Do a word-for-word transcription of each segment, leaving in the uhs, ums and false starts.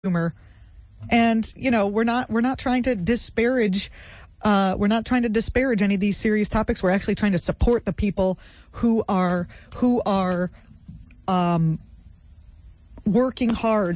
humor. And, you know, we're not we're not trying to disparage uh, we're not trying to disparage any of these serious topics. We're actually trying to support the people who are who are um, working hard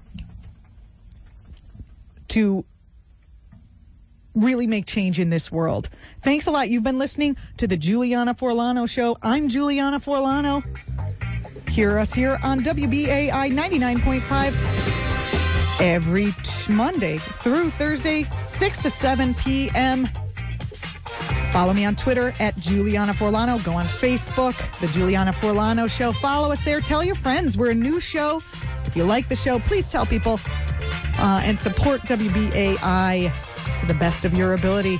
to really make change in this world. Thanks a lot. You've been listening to the Juliana Forlano Show. I'm Juliana Forlano. Hear us here on W B A I ninety-nine point five every t- Monday through Thursday, six to seven p.m. Follow me on Twitter at Juliana Forlano. Go on Facebook, The Juliana Forlano Show. Follow us there. Tell your friends. We're a new show. If you like the show, please tell people uh, and support W B A I to the best of your ability.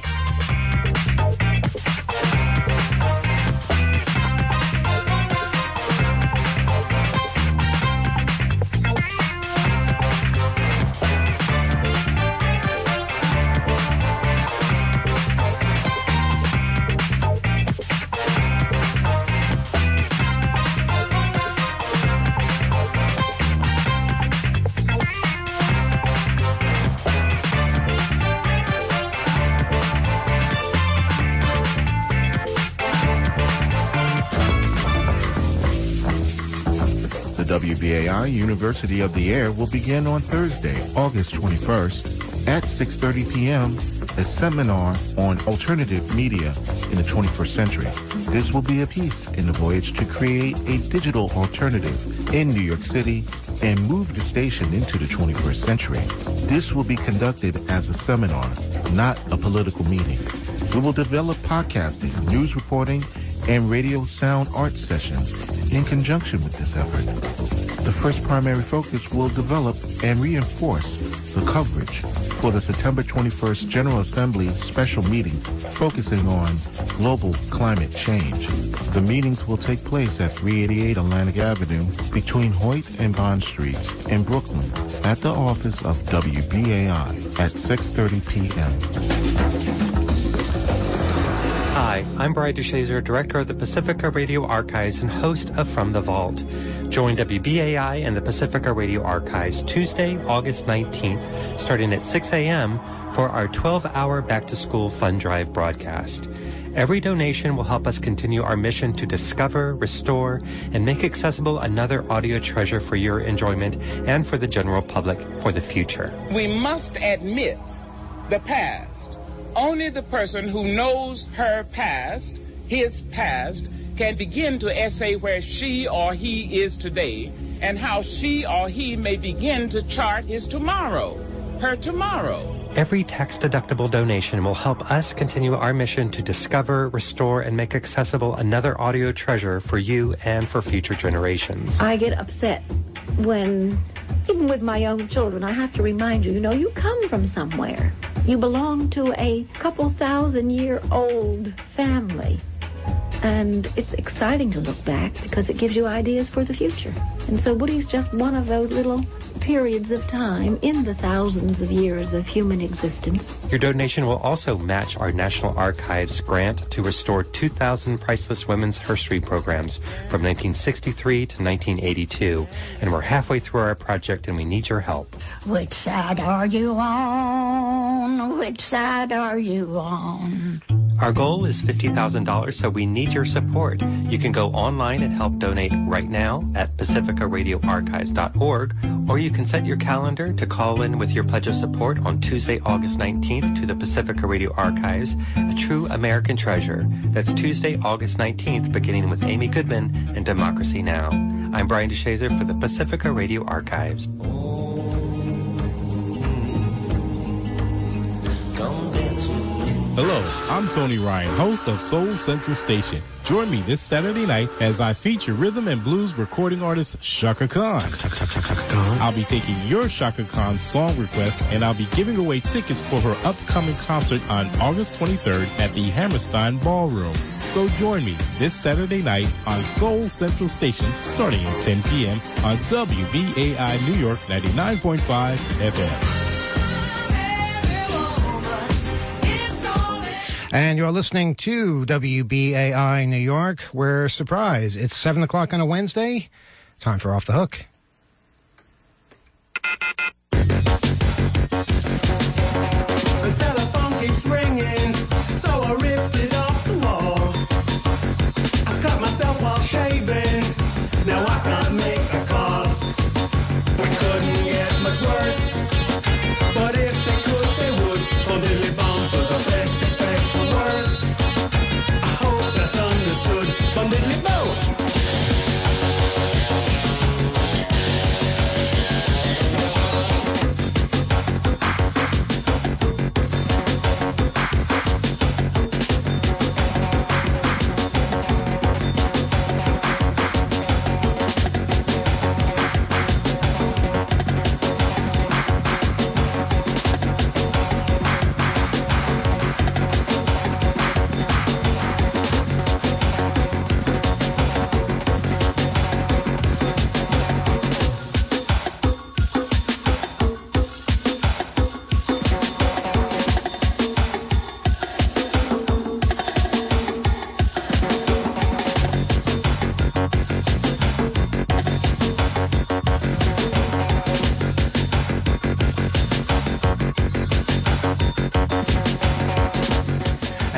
W B A I University of the Air will begin on Thursday, August twenty-first at six thirty p.m. a seminar on alternative media in the twenty-first century. This will be a piece in the voyage to create a digital alternative in New York City and move the station into the twenty-first century. This will be conducted as a seminar, not a political meeting. We will develop podcasting, news reporting, and radio sound art sessions in conjunction with this effort. The first primary focus will develop and reinforce the coverage for the September twenty-first General Assembly special meeting focusing on global climate change. The meetings will take place at three eighty-eight Atlantic Avenue between Hoyt and Bond Streets in Brooklyn at the office of W B A I at six thirty p.m. Hi, I'm Brian DeShazer, Director of the Pacifica Radio Archives and host of From the Vault. Join W B A I and the Pacifica Radio Archives Tuesday, August nineteenth, starting at six a.m. for our twelve-hour back-to-school fund drive broadcast. Every donation will help us continue our mission to discover, restore, and make accessible another audio treasure for your enjoyment and for the general public for the future. We must admit the past. Only the person who knows her past, his past, can begin to essay where she or he is today and how she or he may begin to chart his tomorrow, her tomorrow. Every tax-deductible donation will help us continue our mission to discover, restore, and make accessible another audio treasure for you and for future generations. I get upset when, even with my own children, I have to remind you, you know, you come from somewhere. You belong to a couple thousand year old family. And it's exciting to look back because it gives you ideas for the future. And so Woody's just one of those little periods of time in the thousands of years of human existence. Your donation will also match our National Archives grant to restore two thousand priceless women's history programs from nineteen sixty-three to nineteen eighty-two. And we're halfway through our project and we need your help. Which side are you on? Which side are you on? Our goal is fifty thousand dollars, so we need your support. You can go online and help donate right now at pacifica radio archives dot org, or you can set your calendar to call in with your pledge of support on Tuesday, August nineteenth to the Pacifica Radio Archives, a true American treasure. That's Tuesday, August nineteenth, beginning with Amy Goodman and Democracy Now! I'm Brian DeShazer for the Pacifica Radio Archives. Hello, I'm Tony Ryan, host of Soul Central Station. Join me this Saturday night as I feature rhythm and blues recording artist Shaka Khan. I'll be taking your Shaka Khan song requests, and I'll be giving away tickets for her upcoming concert on August twenty-third at the Hammerstein Ballroom. So join me this Saturday night on Soul Central Station starting at ten p.m. on W B A I New York ninety-nine point five F M. And you're listening to W B A I New York, where, surprise, it's seven o'clock on a Wednesday. Time for Off the Hook.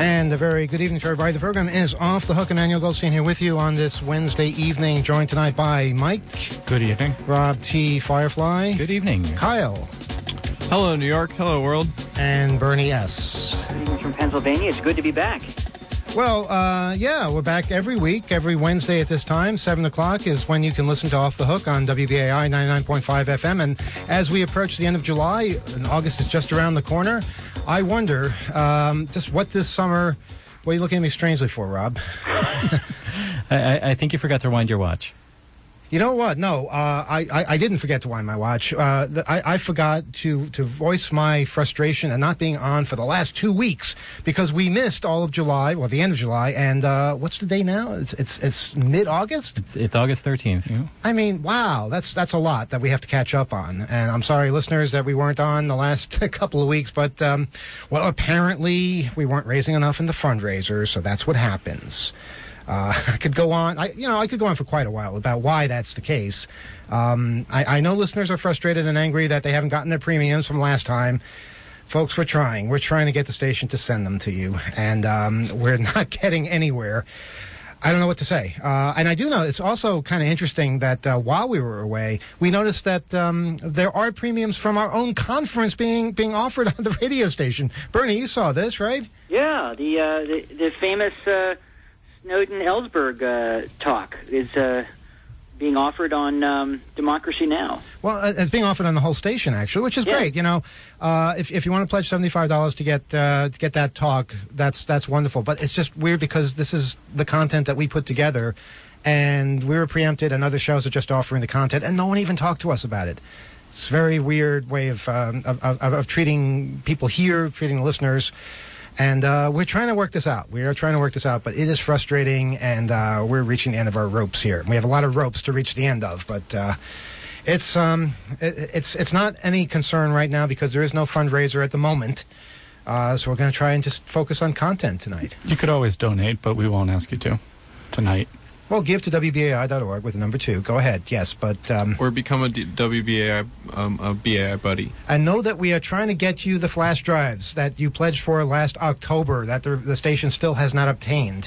And a very good evening to everybody. The program is Off the Hook. Emmanuel Goldstein here with you on this Wednesday evening, joined tonight by Mike. Good evening. Rob T. Firefly. Good evening. Kyle. Hello, New York. Hello, world. And Bernie S. Good evening from Pennsylvania. It's good to be back. Well, uh, yeah, we're back every week, every Wednesday at this time. seven o'clock is when you can listen to Off the Hook on W B A I ninety-nine point five F M. And as we approach the end of July, and August is just around the corner, I wonder um, just what this summer... What are you looking at me strangely for, Rob? I, I think you forgot to wind your watch. You know what? No, uh, I, I, I didn't forget to wind my watch. Uh, the, I, I forgot to, to voice my frustration at not being on for the last two weeks because we missed all of July, well, the end of July, and uh, what's the day now? It's it's it's mid-August? It's, it's August thirteenth. Yeah. I mean, wow, that's that's a lot that we have to catch up on. And I'm sorry, listeners, that we weren't on the last couple of weeks, but, um, well, apparently we weren't raising enough in the fundraiser, so that's what happens. Uh, I could go on, I, you know, I could go on for quite a while about why that's the case. Um, I, I know listeners are frustrated and angry that they haven't gotten their premiums from last time. Folks, we're trying. We're trying to get the station to send them to you, and um, we're not getting anywhere. I don't know what to say. Uh, and I do know it's also kind of interesting that uh, while we were away, we noticed that um, there are premiums from our own conference being being offered on the radio station. Bernie, you saw this, right? Yeah, the uh, the, the famous... Uh Snowden-Ellsberg uh, talk is uh, being offered on um, Democracy Now! Well, it's being offered on the whole station, actually, which is yeah. great. You know, uh, if if you want to pledge seventy-five dollars to get uh, to get that talk, that's that's wonderful. But it's just weird because this is the content that we put together, and we were preempted, and other shows are just offering the content, and no one even talked to us about it. It's a very weird way of um, of, of, of treating people here, treating the listeners. And uh, we're trying to work this out. We are trying to work this out, but it is frustrating, and uh, we're reaching the end of our ropes here. We have a lot of ropes to reach the end of, but uh, it's um, it, it's it's not any concern right now because there is no fundraiser at the moment. Uh, so we're going to try and just focus on content tonight. You could always donate, but we won't ask you to tonight. Well, give to W B A I dot org with the number two. Go ahead, yes, but... Um, or become a D- W B A I um, a B A I buddy. And know that we are trying to get you the flash drives that you pledged for last October that the, the station still has not obtained.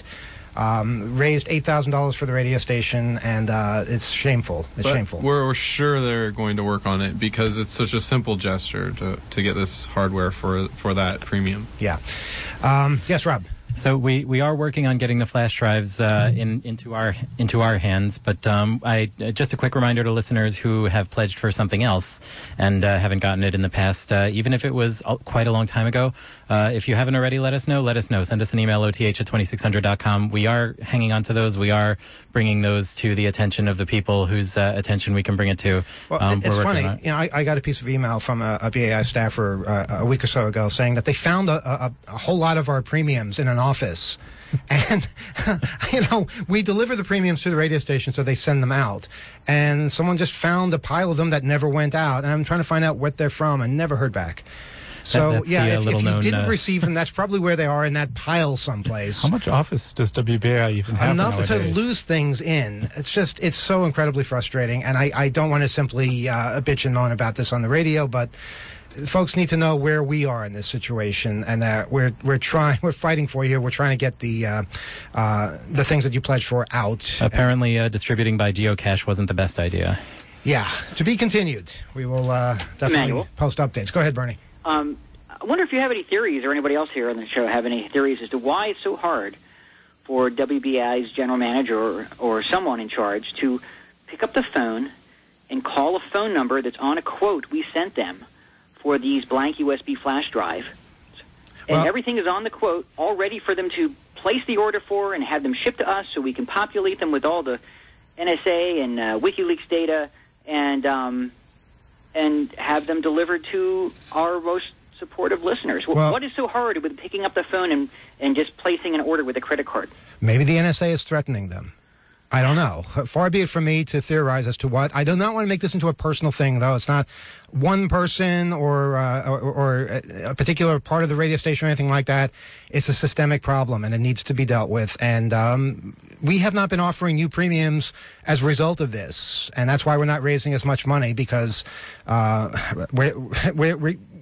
Um, raised eight thousand dollars for the radio station, and uh, it's shameful. It's but shameful. We're sure they're going to work on it because it's such a simple gesture to, to get this hardware for, for that premium. Yeah. Um, yes, Rob. So we, we are working on getting the flash drives uh, in into our into our hands, but um, I just a quick reminder to listeners who have pledged for something else and uh, haven't gotten it in the past, uh, even if it was quite a long time ago. Uh, if you haven't already, let us know. Let us know. Send us an email, O T H at twenty-six hundred dot com. We are hanging on to those. We are bringing those to the attention of the people whose uh, attention we can bring it to. Well, um, it's funny. You know, I, I got a piece of email from a, a B A I staffer uh, a week or so ago saying that they found a, a, a whole lot of our premiums in an office. And, you know, we deliver the premiums to the radio station, so they send them out. And someone just found a pile of them that never went out. And I'm trying to find out what they're from and never heard back. So, that, yeah, the, uh, if, if you known, didn't uh... receive them, that's probably where they are in that pile someplace. How much office does W B A I even have Enough nowadays? to lose things in. It's just, it's so incredibly frustrating. And I, I don't want to simply uh, bitch and moan about this on the radio, but... folks need to know where we are in this situation, and that we're we're trying we're fighting for you. We're trying to get the uh, uh, the things that you pledged for out. Apparently, uh, distributing by geocache wasn't the best idea. Yeah, to be continued. We will uh, definitely Emmanuel? post updates. Go ahead, Bernie. Um, I wonder if you have any theories, or anybody else here on the show have any theories as to why it's so hard for W B A I's general manager or, or someone in charge to pick up the phone and call a phone number that's on a quote we sent them for these blank U S B flash drive. And well, everything is on the quote, all ready for them to place the order for and have them shipped to us so we can populate them with all the N S A and uh, WikiLeaks data and um, and have them delivered to our most supportive listeners. Well, what is so hard with picking up the phone and, and just placing an order with a credit card? Maybe the N S A is threatening them. I don't know. Far be it from me to theorize as to what. I do not want to make this into a personal thing, though. It's not one person or, uh, or, or a particular part of the radio station or anything like that. It's a systemic problem, and it needs to be dealt with. And um, we have not been offering you premiums as a result of this, and that's why we're not raising as much money, because uh, we're, we're, we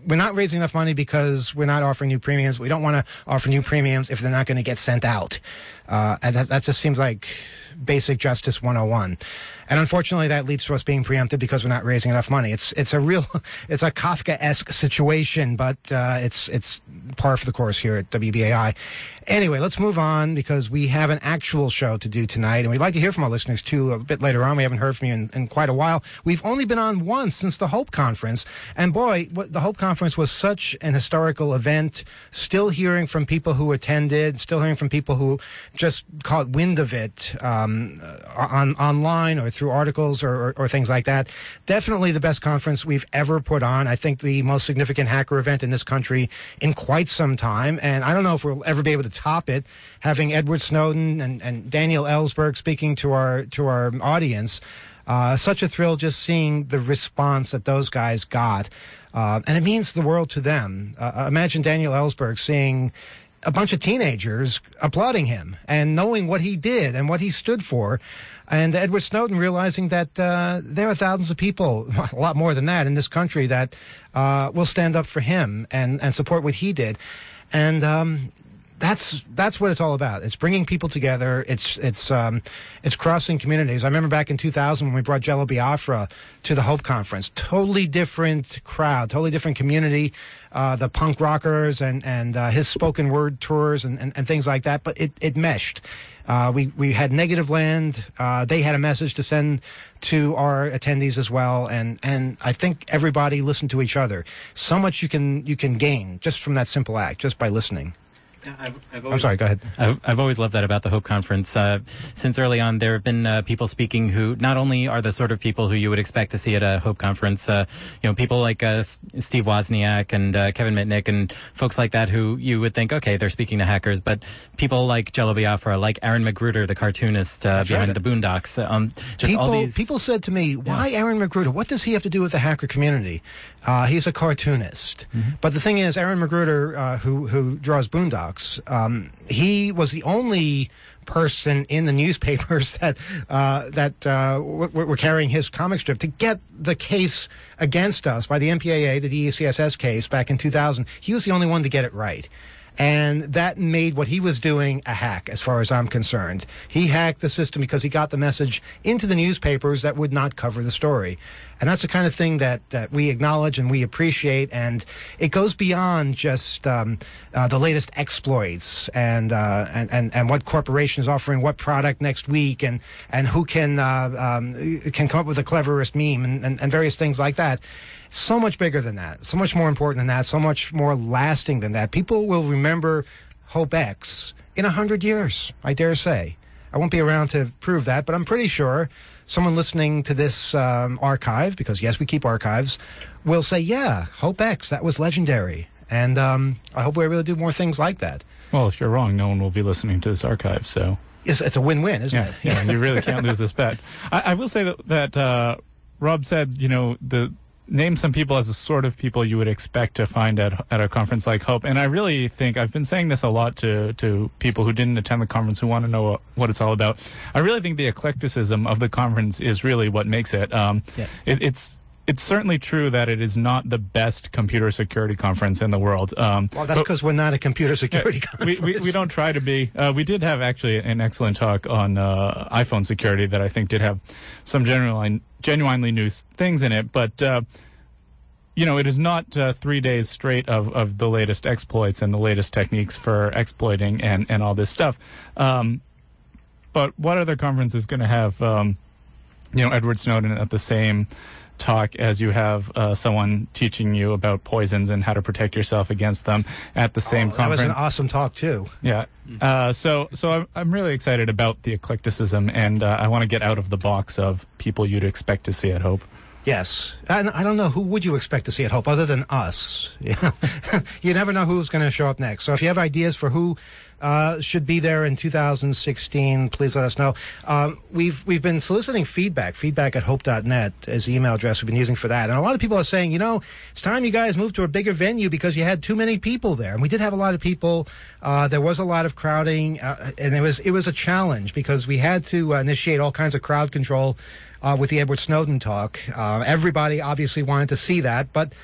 we're not raising enough money because we're not offering new premiums. We don't want to offer new premiums if they're not going to get sent out. Uh, and that, that just seems like basic justice one oh one. And unfortunately, that leads to us being preempted because we're not raising enough money. It's it's a real, it's a Kafka-esque situation, but uh, it's it's par for the course here at W B A I. Anyway, let's move on because we have an actual show to do tonight, and we'd like to hear from our listeners, too, a bit later on. We haven't heard from you in, in quite a while. We've only been on once since the Hope Conference, and boy, what, the Hope Conference was such an historical event. Still hearing from people who attended, still hearing from people who just caught wind of it um, on online or through articles or, or, or things like that. Definitely the best conference we've ever put on. I think the most significant hacker event in this country in quite some time, and I don't know if we'll ever be able to top it, having Edward Snowden and, and Daniel Ellsberg speaking to our to our audience. Uh, such a thrill just seeing the response that those guys got. Uh, and it means the world to them. Uh, imagine Daniel Ellsberg seeing a bunch of teenagers applauding him and knowing what he did and what he stood for. And Edward Snowden realizing that uh, there are thousands of people, a lot more than that, in this country that uh, will stand up for him and, and support what he did. And um, that's that's what it's all about. It's bringing people together. It's it's um, it's crossing communities. I remember back in two thousand when we brought Jello Biafra to the Hope Conference. Totally different crowd, totally different community. Uh, the punk rockers and and uh, his spoken word tours and, and, and things like that. But it it meshed. Uh, we we had Negative Land. Uh, they had a message to send to our attendees as well, and and I think everybody listened to each other. So much you can you can gain just from that simple act, just by listening. I've, I've I'm always, sorry, go ahead. I've, I've always loved that about the Hope Conference. Uh, since early on, there have been uh, people speaking who not only are the sort of people who you would expect to see at a Hope Conference, uh, you know, people like uh, S- Steve Wozniak and uh, Kevin Mitnick and folks like that who you would think, okay, they're speaking to hackers, but people like Jello Biafra, like Aaron Magruder, the cartoonist uh, behind right. the Boondocks. Um, just people, all these... people said to me, why yeah. Aaron Magruder? What does he have to do with the hacker community? Uh, he's a cartoonist. Mm-hmm. But the thing is, Aaron Magruder, uh, who, who draws Boondocks, um, he was the only person in the newspapers that uh, that uh, w- were carrying his comic strip to get the case against us by the M P A A, the D E C S S case back in two thousand. He was the only one to get it right. And that made what he was doing a hack, as far as I'm concerned. He hacked the system because he got the message into the newspapers that would not cover the story. And that's the kind of thing that, that we acknowledge and we appreciate. And it goes beyond just um, uh, the latest exploits and, uh, and, and, and what corporation is offering what product next week and, and who can, uh, um, can come up with the cleverest meme and, and, and various things like that. So much bigger than that, so much more important than that, so much more lasting than that. People will remember HopeX in a hundred years, I dare say. I won't be around to prove that, but I'm pretty sure someone listening to this um, archive, because yes, we keep archives, will say, yeah, HopeX, that was legendary. And um, I hope we're able to do more things like that. Well, if you're wrong, no one will be listening to this archive, so... It's, it's a win-win, isn't yeah, it? Yeah, and you really can't lose this bet. I, I will say that, that uh, Rob said, you know, the... name some people as the sort of people you would expect to find at at a conference like Hope. And I really think, I've been saying this a lot to, to people who didn't attend the conference who want to know what, what it's all about. I really think the eclecticism of the conference is really what makes it. Um, yes. it it's it's certainly true that it is not the best computer security conference in the world. Um, well, that's because we're not a computer security yeah, conference. We, we, we don't try to be. Uh, we did have actually an excellent talk on uh, iPhone security that I think did have some genuine, genuinely new things in it. But, uh, you know, it is not uh, three days straight of, of the latest exploits and the latest techniques for exploiting and, and all this stuff. Um, but what other conference is going to have, um, you know, Edward Snowden at the same talk as you have uh, someone teaching you about poisons and how to protect yourself against them at the same oh, conference? That was an awesome talk, too. Yeah. Uh, so so I'm, I'm really excited about the eclecticism, and uh, I want to get out of the box of people you'd expect to see at Hope. Yes. And I don't know, who would you expect to see at Hope other than us? You know? You never know who's going to show up next. So if you have ideas for who uh, should be there in two thousand sixteen, please let us know. Um, we've we've been soliciting feedback. Feedback at hope dot net is the email address we've been using for that. And a lot of people are saying, you know, it's time you guys moved to a bigger venue because you had too many people there. And we did have a lot of people. Uh, there was a lot of crowding, uh, and it was it was a challenge because we had to uh, initiate all kinds of crowd control Uh, with the Edward Snowden talk. Uh, everybody obviously wanted to see that, but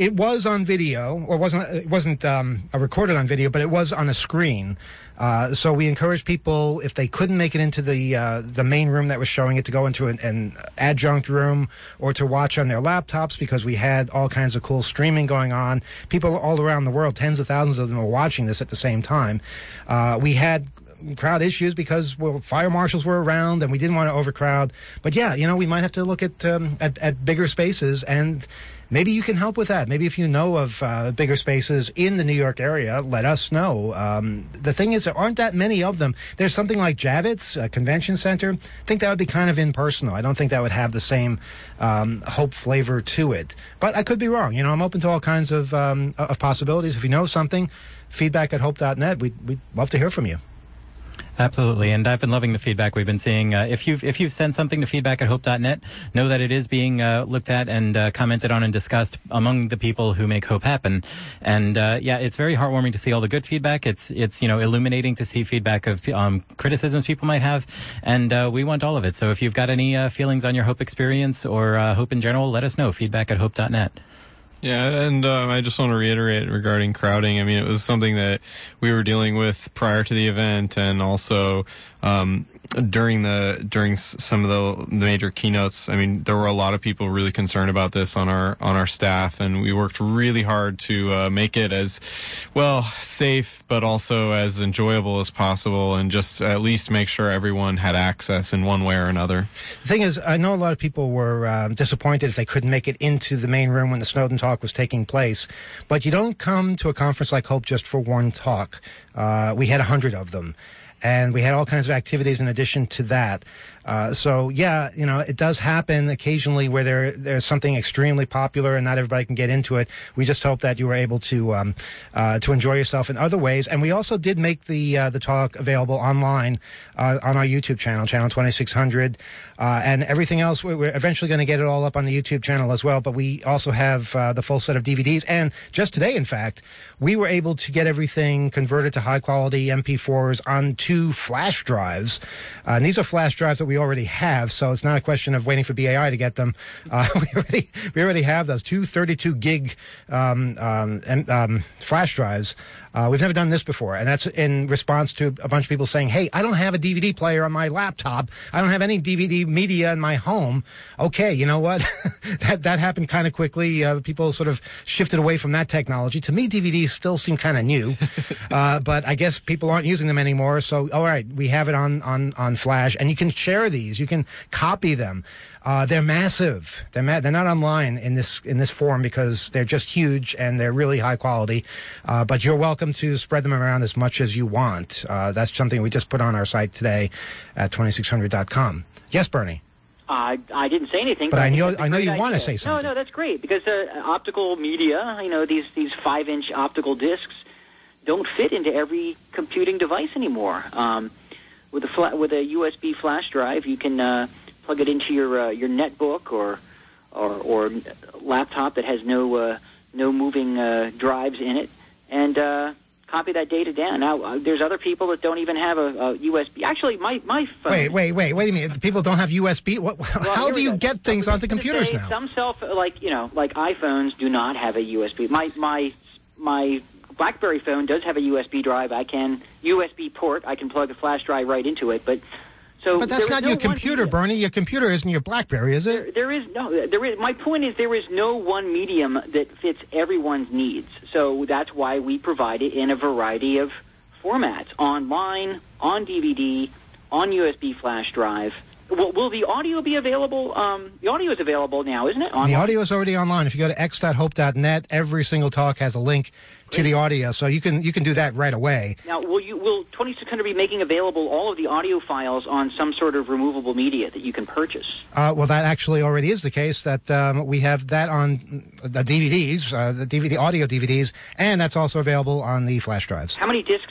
It was on video, or wasn't it wasn't um, recorded on video, but it was on a screen. Uh, so we encouraged people, if they couldn't make it into the uh, the main room that was showing it, to go into an, an adjunct room or to watch on their laptops, because we had all kinds of cool streaming going on. People all around the world, tens of thousands of them, were watching this at the same time. Uh, we had crowd issues because, well, fire marshals were around and we didn't want to overcrowd. But yeah, you know, we might have to look at um, at, at bigger spaces, and maybe you can help with that. Maybe if you know of uh, bigger spaces in the New York area, let us know. Um, the thing is, there aren't that many of them. There's something like Javits, a convention center. I think that would be kind of impersonal. I don't think that would have the same um, hope flavor to it. But I could be wrong. You know, I'm open to all kinds of, um, of possibilities. If you know something, feedback at hope dot net. We'd, we'd love to hear from you. Absolutely, and I've been loving the feedback we've been seeing. Uh, if you've if you've sent something to feedback at hope dot net, know that it is being uh, looked at and uh, commented on and discussed among the people who make hope happen. And uh, yeah, it's very heartwarming to see all the good feedback. It's it's you know illuminating to see feedback of um, criticisms people might have, and uh, we want all of it. So if you've got any uh, feelings on your hope experience or uh, hope in general, let us know. Feedback at hope dot net. Yeah, and um, I just want to reiterate regarding crowding. I mean, it was something that we were dealing with prior to the event, and also um, during the during some of the, the major keynotes. I mean, there were a lot of people really concerned about this on our on our staff, and we worked really hard to uh, make it as well safe, but also as enjoyable as possible, and just at least make sure everyone had access in one way or another. The thing is, I know a lot of people were um, disappointed if they couldn't make it into the main room when the Snowden talk was taking place, but you don't come to a conference like Hope just for one talk. Uh, we had a hundred of them, and we had all kinds of activities in addition to that. Uh, so yeah, you know, it does happen occasionally where there there's something extremely popular and not everybody can get into it. We just hope that you were able to um, uh, to enjoy yourself in other ways. And we also did make the uh, the talk available online uh, on our YouTube channel, channel twenty-six hundred, uh, and everything else. We're eventually going to get it all up on the YouTube channel as well. But we also have uh, the full set of D V Ds. And just today, in fact, we were able to get everything converted to high quality M P fours onto flash drives. Uh, and these are flash drives that we already have, so it's not a question of waiting for B A I to get them. Uh, we already we already have those two thirty-two gig um, um, and, um, flash drives. Uh, we've never done this before, and that's in response to a bunch of people saying, hey, I don't have a D V D player on my laptop. I don't have any D V D media in my home. Okay, you know what? that that happened kind of quickly. Uh, people sort of shifted away from that technology. To me, D V Ds still seem kind of new, uh, but I guess people aren't using them anymore. So, all right, we have it on, on, on Flash, and you can share these. You can copy them. Uh, they're massive. They're ma- they're not online in this in this form because they're just huge and they're really high quality. Uh, but you're welcome to spread them around as much as you want. Uh, that's something we just put on our site today at twenty-six hundred dot com. Yes, Bernie. I I didn't say anything, but, but I I know I know great you want to idea. say something. No, no, that's great because uh, optical media, you know, these these five-inch optical discs don't fit into every computing device anymore. Um, with a fla- with a U S B flash drive, you can uh, plug it into your uh, your netbook or or or laptop that has no uh, no moving uh, drives in it, and uh, copy that data down. Now, uh, there's other people that don't even have a, a U S B. Actually, my my phone. Wait, wait, wait, wait a minute. People don't have U S B. What, Well, how here do we you go. get things onto computers Say now? Some self, like you know, like iPhones do not have a U S B. My my my BlackBerry phone does have a U S B drive. I can U S B port. I can plug a flash drive right into it. But so, but that's there is not no your one computer, medium. Bernie. Your computer isn't your BlackBerry, is it? There, there is no. There is. My point is there is no one medium that fits everyone's needs. So that's why we provide it in a variety of formats: online, on D V D, on U S B flash drive. Will, will the audio be available? Um, the audio is available now, isn't it? Online? The audio is already online. If you go to x dot hope dot net, every single talk has a link to the audio, so you can you can do that right away. Now, will you will twenty-six hundred be making available all of the audio files on some sort of removable media that you can purchase? Uh, well, that actually already is the case. That um, we have that on the D V Ds, uh, the D V D audio D V Ds, and that's also available on the flash drives. How many discs is that?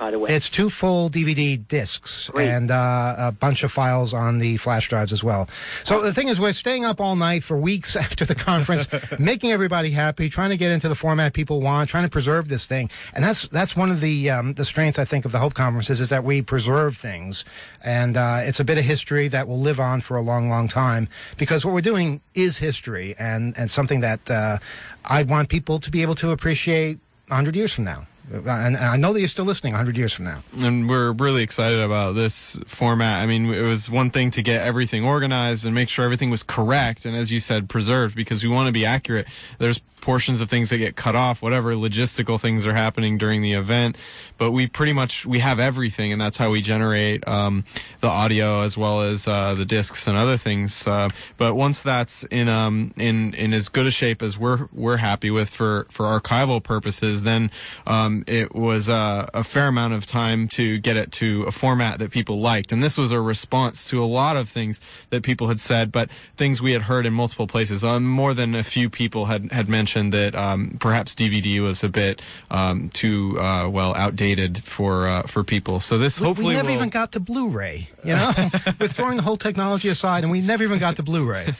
by the way? It's two full D V D discs Great. and uh, a bunch of files on the flash drives as well. So the thing is, we're staying up all night for weeks after the conference, making everybody happy, trying to get into the format people want, trying to preserve this thing. And that's that's one of the um, the strengths, I think, of the Hope conferences is that we preserve things. And uh, it's a bit of history that will live on for a long, long time, because what we're doing is history and, and something that uh, I want people to be able to appreciate one hundred years from now. And I know that you're still listening one hundred years from now. And we're really excited about this format. I mean, it was one thing to get everything organized and make sure everything was correct and, as you said, preserved, because we want to be accurate. There's portions of things that get cut off, whatever logistical things are happening during the event. But we pretty much, we have everything, and that's how we generate um, the audio as well as uh, the discs and other things. Uh, but once that's in um, in in as good a shape as we're we're happy with for, for archival purposes, then um, it was uh, a fair amount of time to get it to a format that people liked. And this was a response to a lot of things that people had said, but things we had heard in multiple places. Um, more than a few people had, had mentioned that um, perhaps D V D was a bit um, too uh, well outdated for uh, for people. So this we, hopefully we never will... even got to Blu-ray. You know, we're throwing the whole technology aside, and we never even got to Blu-ray.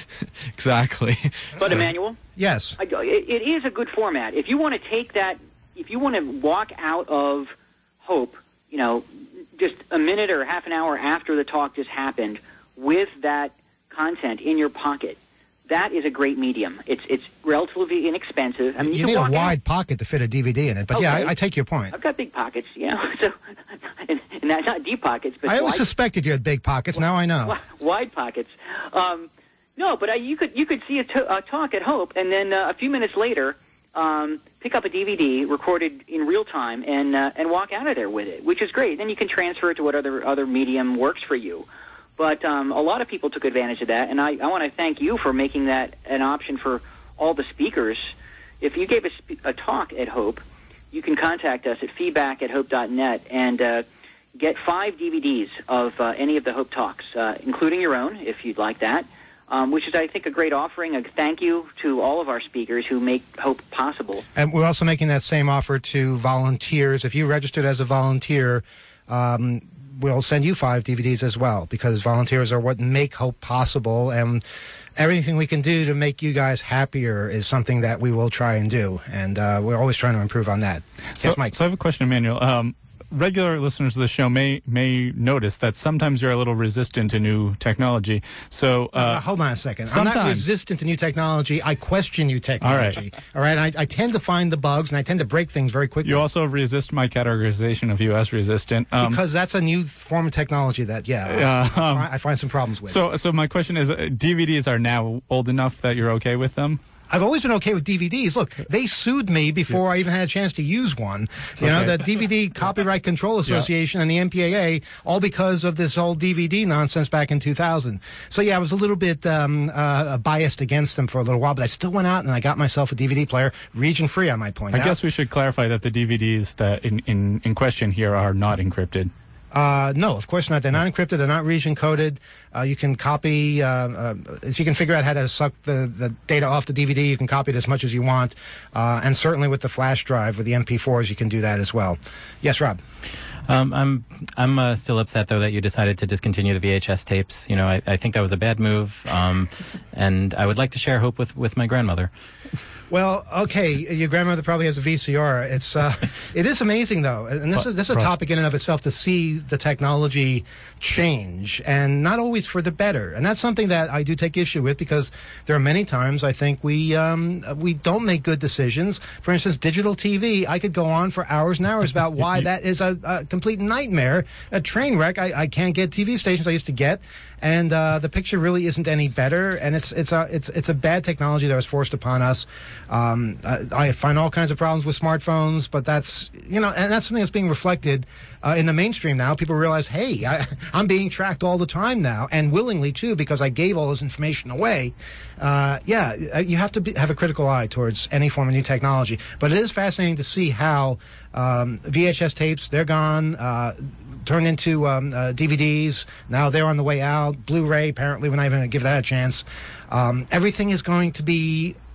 Exactly. But Emmanuel, yes, I, it, it is a good format. If you want to take that, if you want to walk out of Hope, you know, just a minute or half an hour after the talk just happened, with that content in your pocket. That is a great medium. It's it's relatively inexpensive. I mean, you, you can need a walk wide out. pocket to fit a D V D in it. But Okay. yeah, I, I take your point. I've got big pockets, you know, so and, and that's not deep pockets, but I always wide, suspected you had big pockets. Now I know. wi- wide pockets. Um, no, but uh, you could you could see a, t- a talk at Hope, and then uh, a few minutes later, um, pick up a D V D recorded in real time, and uh, and walk out of there with it, which is great. Then you can transfer it to what other other medium works for you. But um, a lot of people took advantage of that, and I, I want to thank you for making that an option for all the speakers. If you gave a, sp- a talk at Hope, you can contact us at feedback at hope dot net and uh, get five D V Ds of uh, any of the Hope talks, uh, including your own, if you'd like that, um, which is, I think, a great offering. A thank you to all of our speakers who make Hope possible. And we're also making that same offer to volunteers. If you registered as a volunteer, um, we'll send you five D V Ds as well, because volunteers are what make Hope possible, and everything we can do to make you guys happier is something that we will try and do, and uh, we're always trying to improve on that. So, yes, Mike. so I have a question, Emmanuel. Um, regular listeners of the show may may notice that sometimes you're a little resistant to new technology. So uh, uh, hold on a second. Sometimes. I'm not resistant to new technology. I question new technology. All right. All right. I, I tend to find the bugs, and I tend to break things very quickly. You also resist my categorization of you as resistant. Um, because that's a new form of technology that, yeah, uh, um, I, I find some problems with. So, so my question is, uh, D V Ds are now old enough that you're okay with them? I've always been okay with D V Ds. Look, they sued me before I even had a chance to use one. You know, Okay. the D V D Copyright Control Association and the M P A A, all because of this whole D V D nonsense back in two thousand. So, yeah, I was a little bit um, uh, biased against them for a little while, but I still went out and I got myself a D V D player, region-free, I might point I out. guess we should clarify that the D V Ds that in, in, in question here are not encrypted. Uh, no, of course not. They're not encrypted. They're not region coded. Uh, you can copy, uh, uh, if you can figure out how to suck the, the data off the D V D, you can copy it as much as you want. Uh, and certainly with the flash drive, with the M P fours, you can do that as well. Yes, Rob? Um, I'm I'm uh, still upset though that you decided to discontinue the V H S tapes. You know, I, I think that was a bad move, um, and I would like to share Hope with, with my grandmother. Well, okay, your grandmother probably has a V C R. It's uh, it is amazing though, and this is this is a Right. topic in and of itself, to see the technology change, and not always for the better. And that's something that I do take issue with, because there are many times I think we um, we don't make good decisions. For instance, digital T V. I could go on for hours and hours about why that is a, a complete nightmare, a train wreck. I, I can't get T V stations I used to get. And uh, the picture really isn't any better, and it's it's a it's it's a bad technology that was forced upon us. Um, I, I find all kinds of problems with smartphones, but that's you know, and that's something that's being reflected uh, in the mainstream now. People realize, hey, I, I'm being tracked all the time now, and willingly too, because I gave all this information away. Uh, yeah, you have to be, have a critical eye towards any form of new technology. But it is fascinating to see how um, V H S tapes, they're gone. Uh, turned into um, uh, D V Ds. Now they're on the way out. Blu-ray, apparently, we're not even going to give that a chance. Um, everything is going to be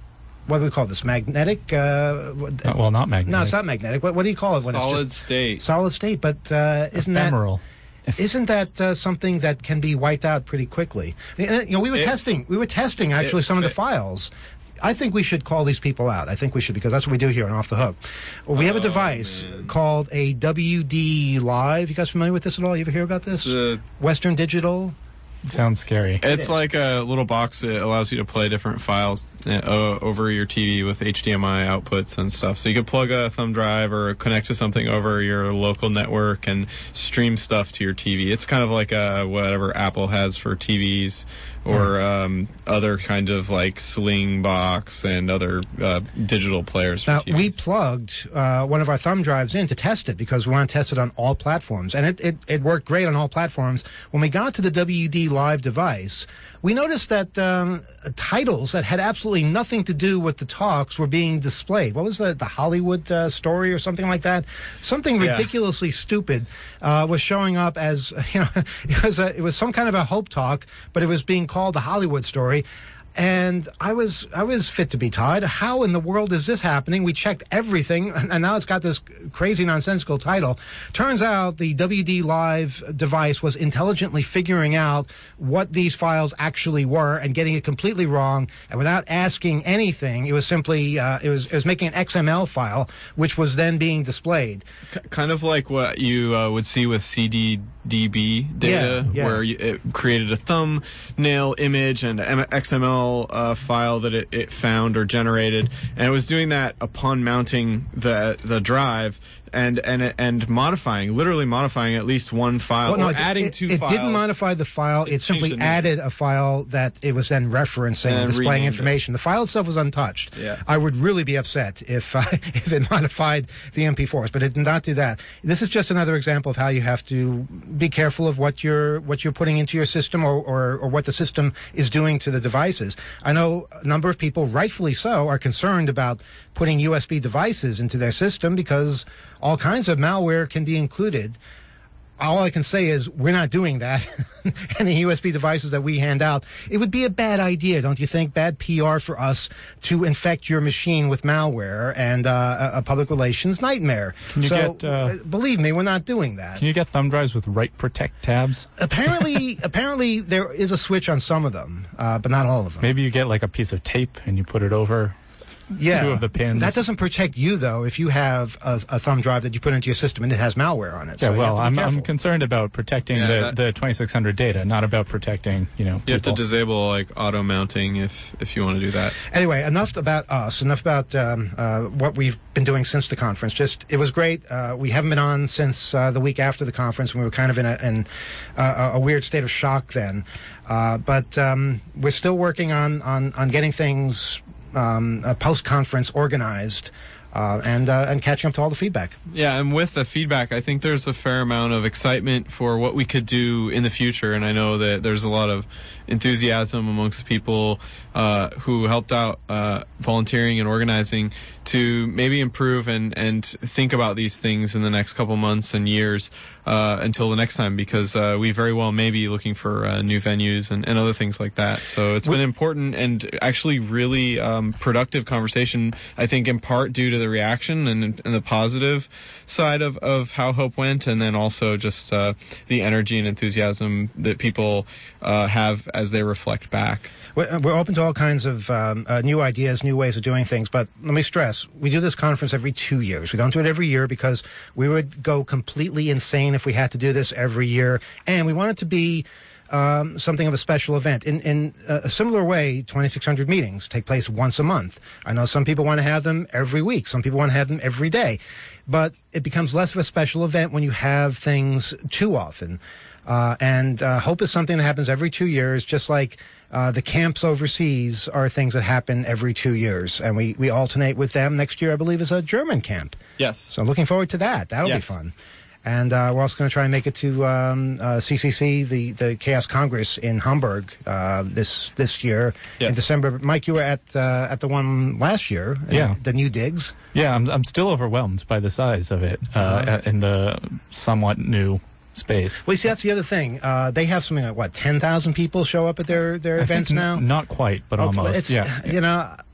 what do we call this? Magnetic? Uh, what- Uh, well, not magnetic. No, it's not magnetic. What, what do you call it when Solid it's just state. solid state? But uh, isn't Ephemeral. that isn't that uh, something that can be wiped out pretty quickly? You know, we were It- testing. We were testing actually it some of the fit- files. I think we should call these people out. I think we should because that's what we do here on Off the Hook. We have a Oh, device man. called a W D Live. You guys familiar with this at all? You ever hear about this? It's, uh, Western Digital. It sounds scary. It's like a little box that allows you to play different files uh, over your T V with H D M I outputs and stuff. So you could plug a thumb drive or connect to something over your local network and stream stuff to your T V. It's kind of like a, whatever Apple has for T Vs or um, other kind of like Sling Box and other uh, digital players for Now, T Vs. we plugged uh, one of our thumb drives in to test it because we want to test it on all platforms. And it, it, it worked great on all platforms. When we got to the W D Live device, we noticed that um, titles that had absolutely nothing to do with the talks were being displayed. What was the, the Hollywood uh, story or something like that? Something Yeah. ridiculously stupid uh, was showing up as, you know, it was, a, it was some kind of a hope talk, but it was being called the Hollywood story. And I was I was fit to be tied. How in the world is this happening? We checked everything, and now it's got this crazy nonsensical title. Turns out the W D Live device was intelligently figuring out what these files actually were and getting it completely wrong. And without asking anything, it was simply uh, it was it was making an X M L file, which was then being displayed. K- kind of like what you uh, would see with C D D B data, Yeah, yeah. where you, it created a thumbnail image and an X M L uh, file that it, it found or generated, and it was doing that upon mounting the the drive and and and modifying, literally modifying at least one file Well, no, or it- adding it, two it files. didn't modify the file. It, changed simply the name. added a file that it was then referencing, And displaying renamed it. information. The file itself was untouched. Yeah. I would really be upset if uh, if it modified the M P fours, but it did not do that. This is just another example of how you have to be careful of what you're what you're putting into your system or, or, or what the system is doing to the devices. I know a number of people, rightfully so, are concerned about putting U S B devices into their system because all kinds of malware can be included. All I can say is we're not doing that. Any U S B devices that we hand out, it would be a bad idea, don't you think? Bad P R for us to infect your machine with malware and uh, a, a public relations nightmare. Can you so, get, uh, believe me, we're not doing that. Can you get thumb drives with write protect tabs? apparently, apparently there is a switch on some of them, uh, but not all of them. Maybe you get like a piece of tape and you put it over Yeah, two of the pins. That doesn't protect you, though, if you have a, a thumb drive that you put into your system and it has malware on it. Yeah, So you well, have to be I'm I'm careful. concerned about protecting Yeah, the, that- the twenty-six hundred data, not about protecting, you know, You have to people. disable like auto mounting if if you want to do that. Anyway, enough about us. Enough about um, uh, what we've been doing since the conference. Just it was great. Uh, we haven't been on since uh, the week after the conference. We were kind of in a in uh, a weird state of shock then, uh, but um, we're still working on on on getting things um, uh, post conference organized. Uh, and uh, and catching up to all the feedback. Yeah, and with the feedback, I think there's a fair amount of excitement for what we could do in the future, and I know that there's a lot of enthusiasm amongst people uh, who helped out uh, volunteering and organizing to maybe improve and, and think about these things in the next couple months and years uh, until the next time, because uh, we very well may be looking for uh, new venues and, and other things like that. So it's been important and actually really um, productive conversation, I think, in part due to the reaction and, and the positive side of, of how Hope went, and then also just uh, the energy and enthusiasm that people uh, have as they reflect back. We're we're open to all kinds of um, uh, new ideas, new ways of doing things, but let me stress, we do this conference every two years. We don't do it every year because we would go completely insane if we had to do this every year, and we want it to be um, something of a special event. In, in a similar way, twenty-six hundred meetings take place once a month. I know some people want to have them every week. Some people want to have them every day. But it becomes less of a special event when you have things too often. Uh, and uh, Hope is something that happens every two years, just like uh, the camps overseas are things that happen every two years. And we, we alternate with them. Next year, I believe, is a German camp. Yes. So I'm looking forward to that. That'll Yes. be fun. And uh, we're also going to try and make it to um, uh, C C C, the, the Chaos Congress in Hamburg uh, this this year Yes. in December. Mike, you were at uh, at the one last year. uh, Yeah. The new digs. Yeah, I'm I'm still overwhelmed by the size of it uh, Uh-huh. in the somewhat new space. Well, you see, that's the other thing. Uh, they have something like, what, ten thousand people show up at their, their I think events n- now? Not quite, but Okay, almost. It's, yeah. You know,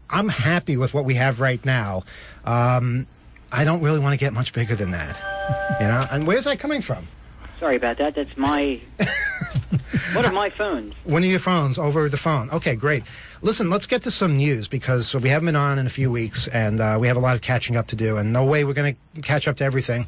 I'm happy with what we have right now. Um, I don't really want to get much bigger than that. You know, and where's that coming from? Sorry about that. That's my... One of my phones. One of your phones over the phone. Okay, great. Listen, let's get to some news because we haven't been on in a few weeks, and uh, we have a lot of catching up to do, and no way we're going to catch up to everything.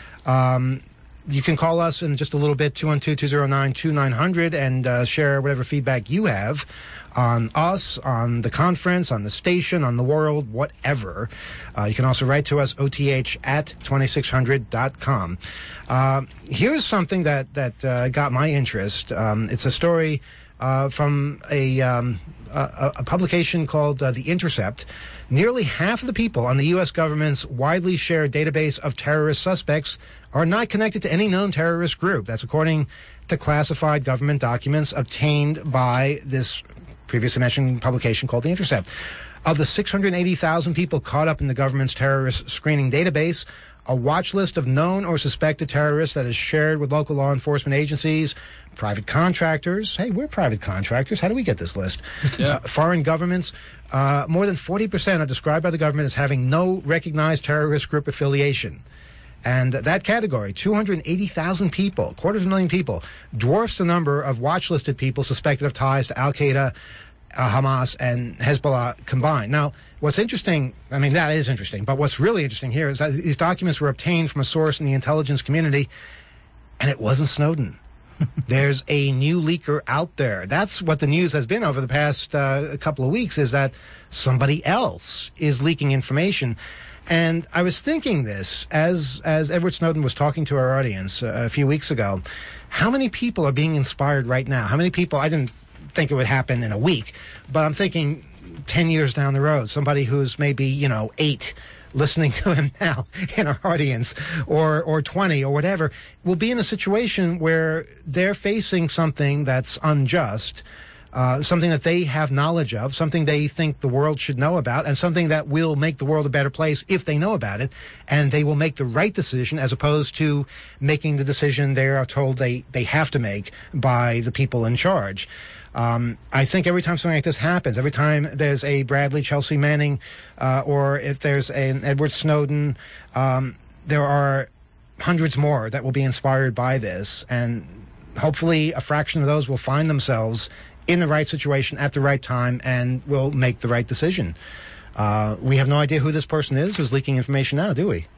Um, you can call us in just a little bit, two one two, two zero nine, two nine zero zero, and uh, share whatever feedback you have on us, on the conference, on the station, on the world, whatever. Uh, you can also write to us, O T H at twenty-six hundred dot com. Uh, here's something that, that uh, got my interest. Um, it's a story uh, from a, um, a, a publication called uh, The Intercept. Nearly half of the people on the U S government's widely shared database of terrorist suspects are not connected to any known terrorist group. That's according to classified government documents obtained by this previously mentioned publication called The Intercept. Of the six hundred eighty thousand people caught up in the government's terrorist screening database, a watch list of known or suspected terrorists that is shared with local law enforcement agencies, private contractors. Hey, we're private contractors. How do we get this list? Yeah. Uh, foreign governments. Uh, more than forty percent are described by the government as having no recognized terrorist group affiliation. And that category, two hundred eighty thousand people, quarters of a million people, dwarfs the number of watch-listed people suspected of ties to Al-Qaeda, uh, Hamas, and Hezbollah combined. Now, what's interesting, I mean, that is interesting, but what's really interesting here is that these documents were obtained from a source in the intelligence community, and it wasn't Snowden. There's a new leaker out there. That's what the news has been over the past uh, couple of weeks, is that somebody else is leaking information. And I was thinking this, as as Edward Snowden was talking to our audience uh, a few weeks ago, how many people are being inspired right now? How many people, I didn't think it would happen in a week, but I'm thinking ten years down the road, somebody who's maybe, you know, eight, listening to him now in our audience, or or twenty or whatever, will be in a situation where they're facing something that's unjust, uh, something that they have knowledge of, something they think the world should know about, and something that will make the world a better place if they know about it, and they will make the right decision as opposed to making the decision they are told they, they have to make by the people in charge. Um, I think every time something like this happens, every time there's a Bradley Chelsea Manning, uh, or if there's an Edward Snowden, um, there are hundreds more that will be inspired by this, and hopefully a fraction of those will find themselves in the right situation at the right time and will make the right decision. Uh, we have no idea who this person is who's leaking information now, do we?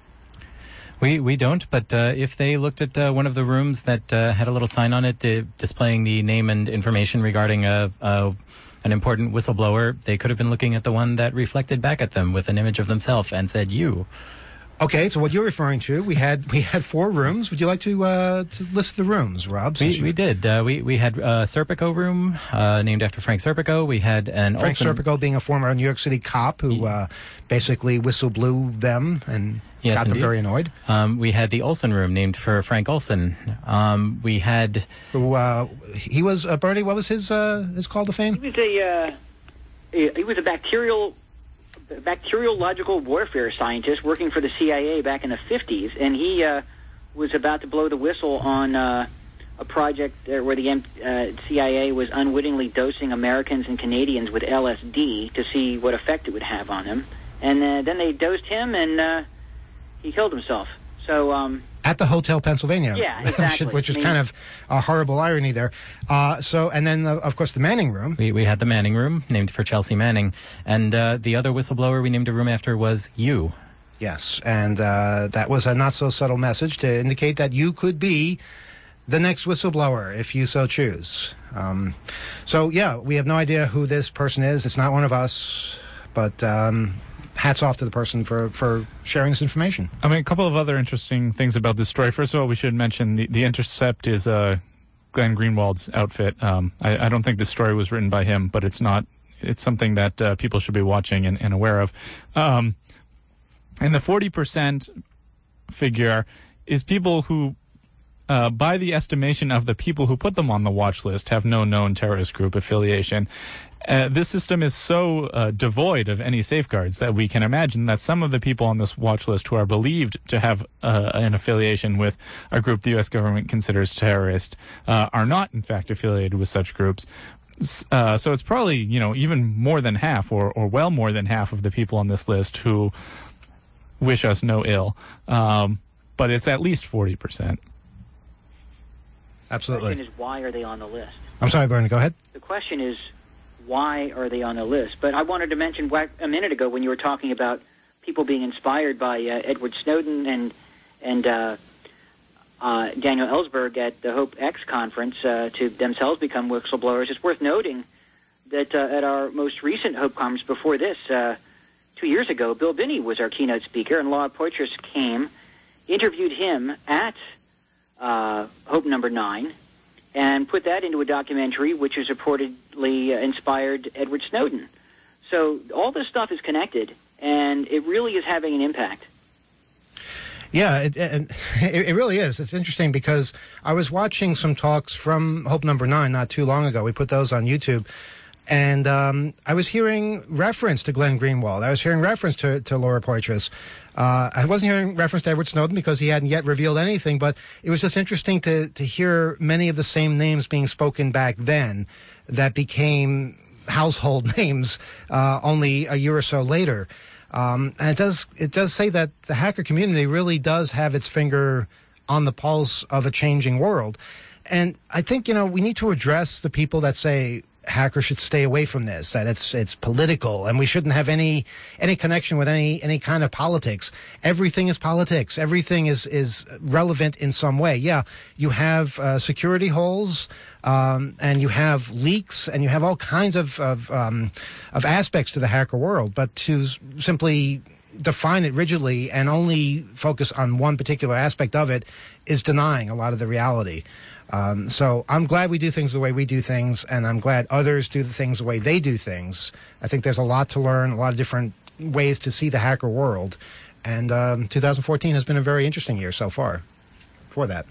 We we don't, but uh, if they looked at uh, one of the rooms that uh, had a little sign on it uh, displaying the name and information regarding a, a an important whistleblower, they could have been looking at the one that reflected back at them with an image of themselves and said, you. Okay, so what you're referring to, we had we had four rooms. Would you like to uh, to list the rooms, Rob? We, we did. Uh, we we had a Serpico room uh, named after Frank Serpico. We had an Frank Olsen... Serpico being a former New York City cop who uh, basically whistle blew them and yes, got indeed. them very annoyed. Um, we had the Olsen room named for Frank Olsen. Um, we had who uh, he was uh, Bernie. What was his uh, his call to fame? He was a uh, he was a bacterial. bacteriological warfare scientist working for the C I A back in the fifties, and he uh, was about to blow the whistle on uh, a project uh, where the uh, C I A was unwittingly dosing Americans and Canadians with L S D to see what effect it would have on them. And uh, then they dosed him, and uh, he killed himself. So um, at the Hotel Pennsylvania, yeah, exactly. which is I mean, kind of a horrible irony there. Uh, so, and then uh, of course the Manning room. We we had the Manning room named for Chelsea Manning, and uh, the other whistleblower we named a room after was you. Yes, and uh, that was a not so subtle message to indicate that you could be the next whistleblower if you so choose. Um, so yeah, we have no idea who this person is. It's not one of us, but. Um, Hats off to the person for, for sharing this information. I mean, a couple of other interesting things about this story. First of all, we should mention the, the Intercept is uh, Glenn Greenwald's outfit. Um, I, I don't think this story was written by him, but it's not. It's something that uh, people should be watching and, and aware of. Um, and the forty percent figure is people who, uh, by the estimation of the people who put them on the watch list, have no known terrorist group affiliation. Uh, this system is so uh, devoid of any safeguards that we can imagine that some of the people on this watch list who are believed to have uh, an affiliation with a group the U S government considers terrorist uh, are not, in fact, affiliated with such groups. Uh, so it's probably, you know, even more than half or, or well more than half of the people on this list who wish us no ill. Um, but it's at least forty percent. Absolutely. The question is, why are they on the list? I'm sorry, Bernie, go ahead. The question is, why are they on the list? But I wanted to mention a minute ago when you were talking about people being inspired by uh, Edward Snowden and and uh, uh, Daniel Ellsberg at the Hope X conference uh, to themselves become whistleblowers. It's worth noting that uh, at our most recent Hope conference before this, uh, two years ago, Bill Binney was our keynote speaker, and Laura Poitras came, interviewed him at uh, Hope Number Nine, and put that into a documentary which has reportedly uh, inspired Edward Snowden. So all this stuff is connected, and it really is having an impact. Yeah, it, it, it really is. It's interesting because I was watching some talks from Hope Number Nine not too long ago. We put those on YouTube. And um, I was hearing reference to Glenn Greenwald. I was hearing reference to, to Laura Poitras. Uh, I wasn't hearing reference to Edward Snowden because he hadn't yet revealed anything, but it was just interesting to, to hear many of the same names being spoken back then that became household names uh, only a year or so later. Um, and it does it does say that the hacker community really does have its finger on the pulse of a changing world. And I think, you know, we need to address the people that say hackers should stay away from this, that it's it's political and we shouldn't have any any connection with any any kind of politics. Everything is politics. Everything is is relevant in some way. Yeah, you have uh, security holes, um, and you have leaks, and you have all kinds of of, um, of aspects to the hacker world. But to s- simply define it rigidly and only focus on one particular aspect of it is denying a lot of the reality. Um, so I'm glad we do things the way we do things, and I'm glad others do the things the way they do things. I think there's a lot to learn, a lot of different ways to see the hacker world, and um, two thousand fourteen has been a very interesting year so far for that.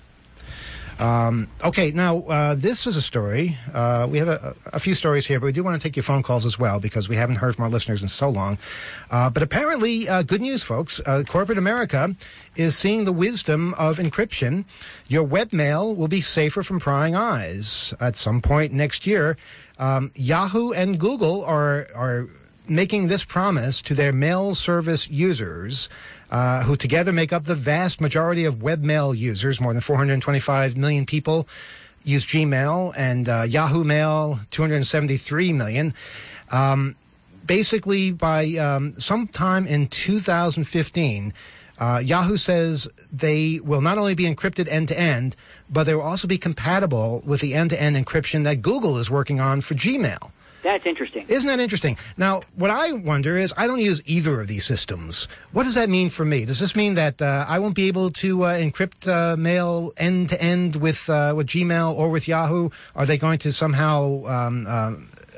Um, okay, now uh, this is a story. Uh, we have a, a few stories here, but we do want to take your phone calls as well because we haven't heard from our listeners in so long. Uh, but apparently, uh, good news, folks. Uh, corporate America is seeing the wisdom of encryption. Your webmail will be safer from prying eyes. At some point next year, um, Yahoo and Google are are making this promise to their mail service users, uh, who together make up the vast majority of webmail users. More than four hundred twenty-five million people use Gmail, and uh, Yahoo Mail, two hundred seventy-three million. Um, basically, by um, sometime in two thousand fifteen, uh, Yahoo says they will not only be encrypted end-to-end, but they will also be compatible with the end-to-end encryption that Google is working on for Gmail. That's interesting. Isn't that interesting? Now, what I wonder is, I don't use either of these systems. What does that mean for me? Does this mean that uh, I won't be able to uh, encrypt uh, mail end-to-end with uh, with Gmail or with Yahoo? Are they going to somehow um, uh,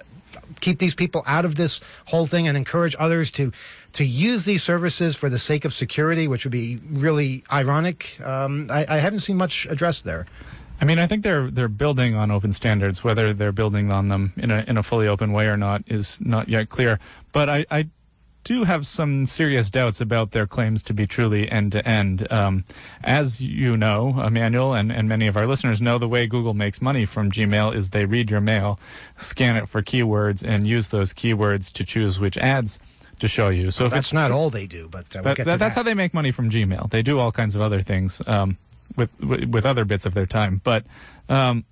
keep these people out of this whole thing and encourage others to to use these services for the sake of security, which would be really ironic? Um, I, I haven't seen much addressed there. I mean, I think they're they're building on open standards. Whether they're building on them in a in a fully open way or not is not yet clear. But I, I do have some serious doubts about their claims to be truly end to end. Um, as you know, Emmanuel, and, and many of our listeners know, the way Google makes money from Gmail is they read your mail, scan it for keywords, and use those keywords to choose which ads to show you. So well, if that's it's not tr- all they do, but uh, we'll that, get that, to that's that. how they make money from Gmail. They do all kinds of other things. Um, With, with other bits of their time, but um,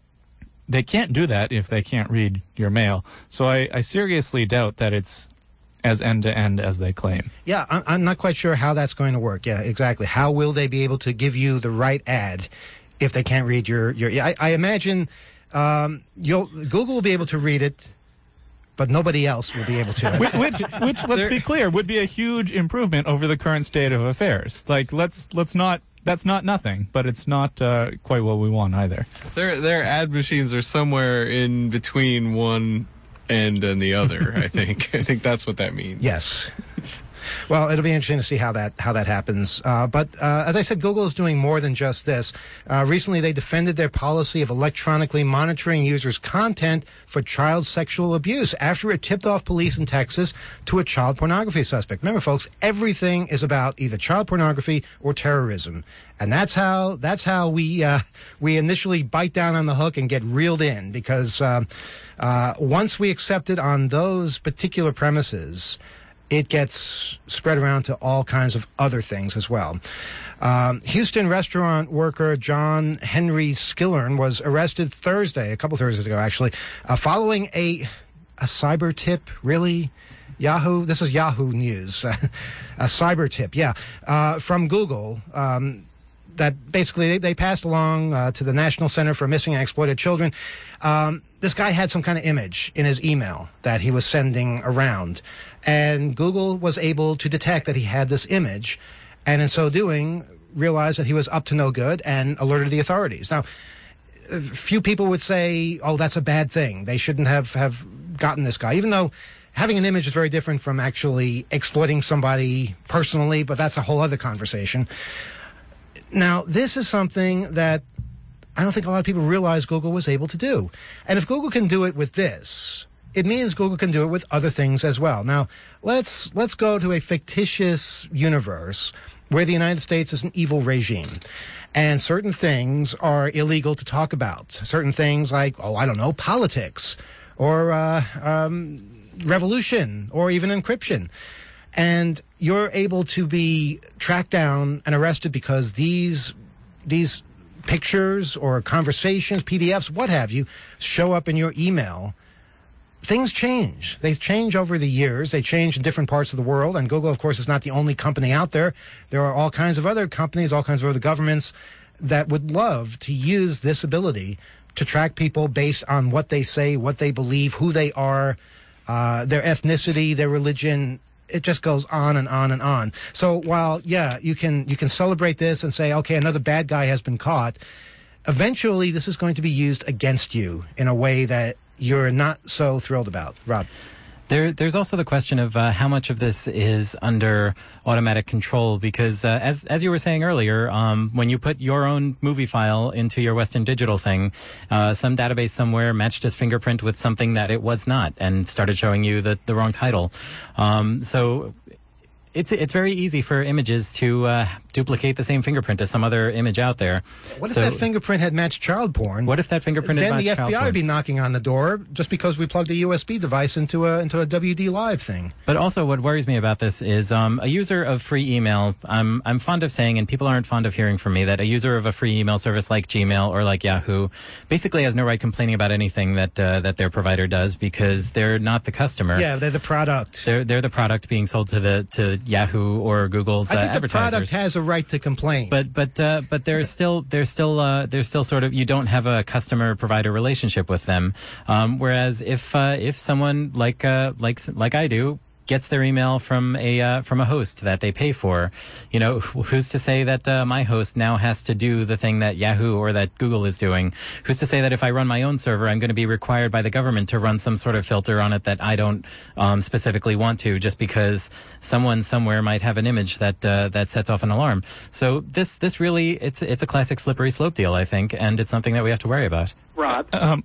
they can't do that if they can't read your mail. So I, I seriously doubt that it's as end to end as they claim. Yeah, I'm, I'm not quite sure how that's going to work. Yeah, exactly. How will they be able to give you the right ad if they can't read your your? Yeah, I, I imagine um, you'll Google will be able to read it, but nobody else will be able to. which, which, which, let's be clear, would be a huge improvement over the current state of affairs. Like, let's let's not. That's not nothing, but it's not uh, quite what we want either. Their their ad machines are somewhere in between one end and the other. I think. I think that's what that means. Yes. Well, it'll be interesting to see how that how that happens. Uh, but uh, as I said, Google is doing more than just this. Uh, recently, they defended their policy of electronically monitoring users' content for child sexual abuse after it tipped off police in Texas to a child pornography suspect. Remember, folks, everything is about either child pornography or terrorism, and that's how that's how we uh, we initially bite down on the hook and get reeled in, because um, uh, once we accept it on those particular premises, it gets spread around to all kinds of other things as well. Um, Houston restaurant worker John Henry Skillern was arrested Thursday, a couple Thursdays ago actually, uh, following a a cyber tip. Really? Yahoo? This is Yahoo News. a cyber tip, yeah, uh, from Google. Um, that basically they, they passed along uh, to the National Center for Missing and Exploited Children. Um, this guy had some kind of image in his email that he was sending around, and Google was able to detect that he had this image, and in so doing, realized that he was up to no good and alerted the authorities. Now, a few people would say, oh, that's a bad thing. They shouldn't have, have gotten this guy, even though having an image is very different from actually exploiting somebody personally, but that's a whole other conversation. Now, this is something that I don't think a lot of people realize Google was able to do. And if Google can do it with this, it means Google can do it with other things as well. Now, let's let's go to a fictitious universe where the United States is an evil regime, and certain things are illegal to talk about. Certain things like, oh, I don't know, politics, or uh, um, revolution, or even encryption. And you're able to be tracked down and arrested because these these pictures or conversations, P D Fs, what have you, show up in your email. Things change. They change over the years. They change in different parts of the world. And Google, of course, is not the only company out there. There are all kinds of other companies, all kinds of other governments that would love to use this ability to track people based on what they say, what they believe, who they are, uh, their ethnicity, their religion. It just goes on and on and on. So while, yeah, you can you can celebrate this and say, okay, another bad guy has been caught, eventually this is going to be used against you in a way that you're not so thrilled about. Rob? There, there's also the question of uh, how much of this is under automatic control, because uh, as as you were saying earlier, um, when you put your own movie file into your Western Digital thing, uh, some database somewhere matched his fingerprint with something that it was not and started showing you the, the wrong title. Um, so it's it's very easy for images to uh, duplicate the same fingerprint as some other image out there. What if so, that fingerprint had matched child porn? What if that fingerprint had matched child porn? Then the F B I would be knocking on the door just because we plugged a U S B device into a into a W D Live thing. But also, what worries me about this is um, a user of free email. I'm I'm fond of saying, and people aren't fond of hearing from me, that a user of a free email service like Gmail or like Yahoo basically has no right complaining about anything that uh, that their provider does, because they're not the customer. Yeah, they're the product. They're they're the product being sold to the to Yahoo or Google's uh, I think the advertisers. product has a right to complain. But but uh, but there's still there's still uh, there's still sort of, you don't have a customer provider relationship with them. Um, whereas if uh, if someone like uh, like like I do gets their email from a uh, from a host that they pay for, you know, who's to say that uh, my host now has to do the thing that Yahoo or that Google is doing? Who's to say that if I run my own server, I'm going to be required by the government to run some sort of filter on it that I don't um, specifically want to, just because someone somewhere might have an image that uh, that sets off an alarm? So this this really it's it's a classic slippery slope deal, I think, and it's something that we have to worry about. Rob. Um,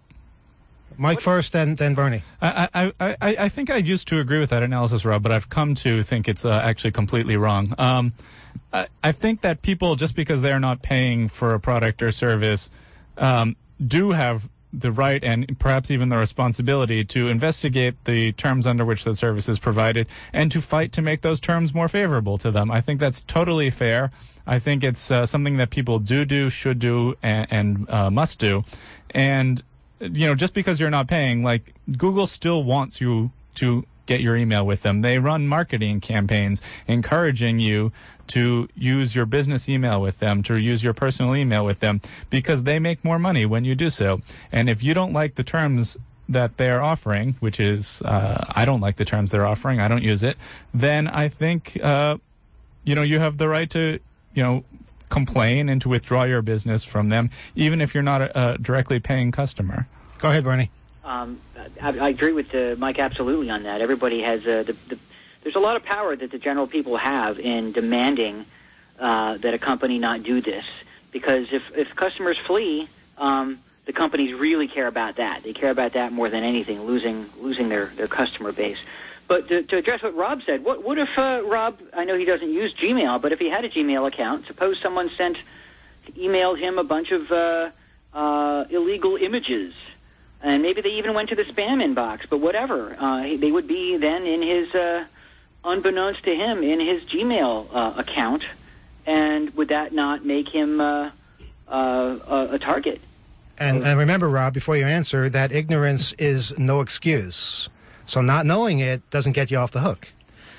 Mike first, then then Bernie. I, I, I, I think I used to agree with that analysis, Rob, but I've come to think it's uh, actually completely wrong. Um, I, I think that people, just because they're not paying for a product or service, um, do have the right and perhaps even the responsibility to investigate the terms under which the service is provided and to fight to make those terms more favorable to them. I think that's totally fair. I think it's uh, something that people do do, should do, and, and uh, must do. And you know, just because you're not paying, like, Google still wants you to get your email with them. They run marketing campaigns encouraging you to use your business email with them, to use your personal email with them, because they make more money when you do so. And if you don't like the terms that they're offering, which is, uh, I don't like the terms they're offering, I don't use it, then I think, uh, you know, you have the right to, you know, complain and to withdraw your business from them, even if you're not a, a directly paying customer. Go ahead, Bernie. Um, I, I agree with uh, Mike absolutely on that. Everybody has uh, the, the there's a lot of power that the general people have in demanding uh, that a company not do this. Because if, if customers flee, um, the companies really care about that. They care about that more than anything, losing losing their, their customer base. But to, to address what Rob said, what, what if uh, Rob, I know he doesn't use Gmail, but if he had a Gmail account, suppose someone sent, emailed him a bunch of uh, uh, illegal images, and maybe they even went to the spam inbox, but whatever. Uh, he, they would be then in his, uh, unbeknownst to him, in his Gmail uh, account, and would that not make him uh, uh, a, a target? And, and remember, Rob, before you answer, that ignorance is no excuse. So not knowing it doesn't get you off the hook.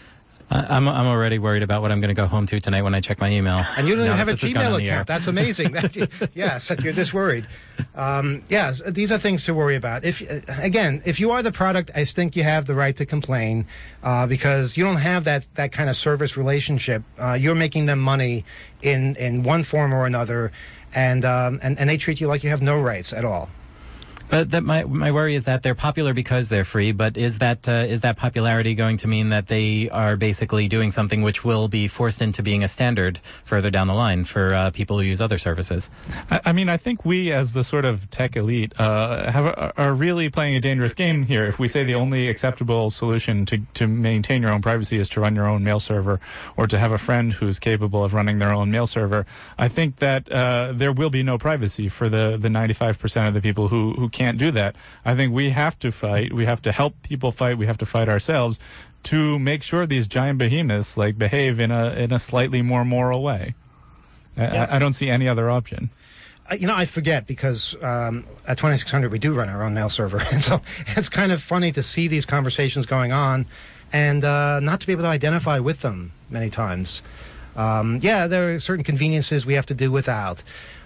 Uh, I'm I'm already worried about what I'm going to go home to tonight when I check my email. And you don't now even have a that this has gone on Gmail the air. account. That's amazing. that, yes, that you're this worried. Um, yes, these are things to worry about. If again, if you are the product, I think you have the right to complain uh, because you don't have that, that kind of service relationship. Uh, you're making them money in, in one form or another, and, um, and and they treat you like you have no rights at all. But that my my worry is that they're popular because they're free. But is that uh, is that popularity going to mean that they are basically doing something which will be forced into being a standard further down the line for uh, people who use other services? I, I mean, I think we, as the sort of tech elite, uh, have a, are really playing a dangerous game here. If we say the only acceptable solution to to maintain your own privacy is to run your own mail server, or to have a friend who's capable of running their own mail server, I think that uh, there will be no privacy for the the ninety-five percent of the people who who can't do that. I think we have to fight. We have to help people fight. We have to fight ourselves to make sure these giant behemoths like behave in a in a slightly more moral way. Yeah. I, I don't see any other option. Uh, you know, I forget because um, at twenty-six hundred we do run our own mail server, and so it's kind of funny to see these conversations going on, and uh, not to be able to identify with them many times. Um, yeah, there are certain conveniences we have to do without,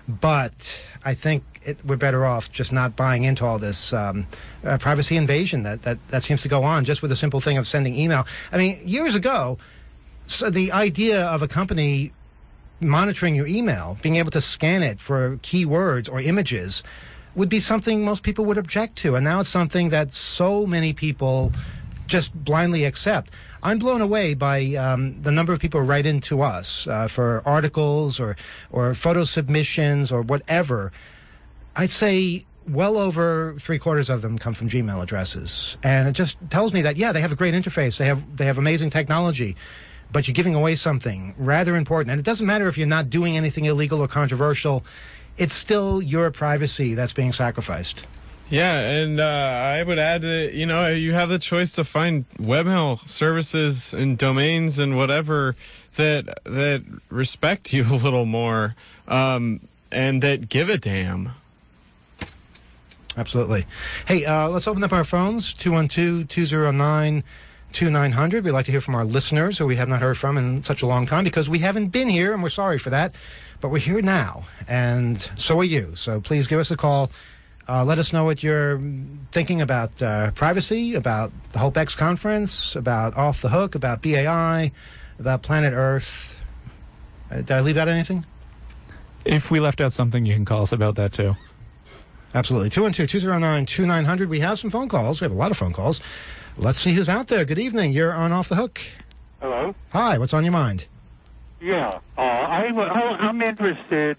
but I think it, we're better off just not buying into all this um, uh, privacy invasion that, that, that seems to go on just with the simple thing of sending email. I mean, years ago, so the idea of a company monitoring your email, being able to scan it for keywords or images, would be something most people would object to. And now it's something that so many people just blindly accept. I'm blown away by um, the number of people who write in to us uh, for articles or, or photo submissions or whatever. I'd say well over three quarters of them come from Gmail addresses. And it just tells me that, yeah, they have a great interface. They have, they have amazing technology. But you're giving away something rather important. And it doesn't matter if you're not doing anything illegal or controversial. It's still your privacy that's being sacrificed. Yeah, and uh, I would add that, you know, you have the choice to find webmail services and domains and whatever that that respect you a little more um, and that give a damn. Absolutely. Hey, uh, let's open up our phones, two one two, two zero nine, two nine zero zero. We'd like to hear from our listeners who we have not heard from in such a long time because we haven't been here, and we're sorry for that. But we're here now, and so are you. So please give us a call. Uh, let us know what you're thinking about uh, privacy, about the HopeX conference, about Off the Hook, about B A I, about Planet Earth. Uh, did I leave out anything? If we left out something, you can call us about that too. Absolutely. two one two, two zero nine, two nine zero zero. We have some phone calls. We have a lot of phone calls. Let's see who's out there. Good evening. You're on Off the Hook. Hello? Hi. What's on your mind? Yeah. Uh, I, I, I'm interested.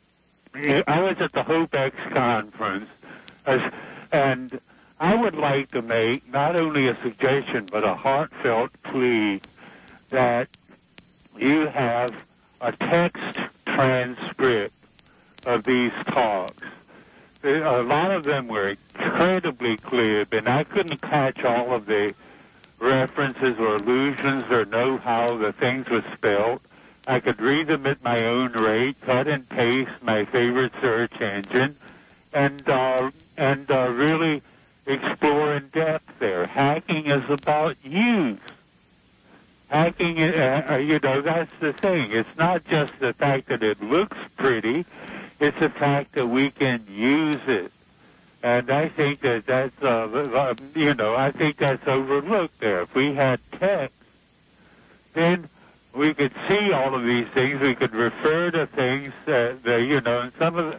I was at the HopeX conference, as, and I would like to make not only a suggestion, but a heartfelt plea that you have a text transcript of these talks. A lot of them were incredibly clear, and I couldn't catch all of the references or allusions or know how the things were spelled. I could read them at my own rate, cut and paste my favorite search engine, and uh, and uh, really explore in depth there. Hacking is about use. Hacking, uh, you know, that's the thing. It's not just the fact that it looks pretty. It's the fact that we can use it. And I think that that's, uh, you know, I think that's overlooked there. If we had text, then we could see all of these things. We could refer to things that, that you know, and some of the,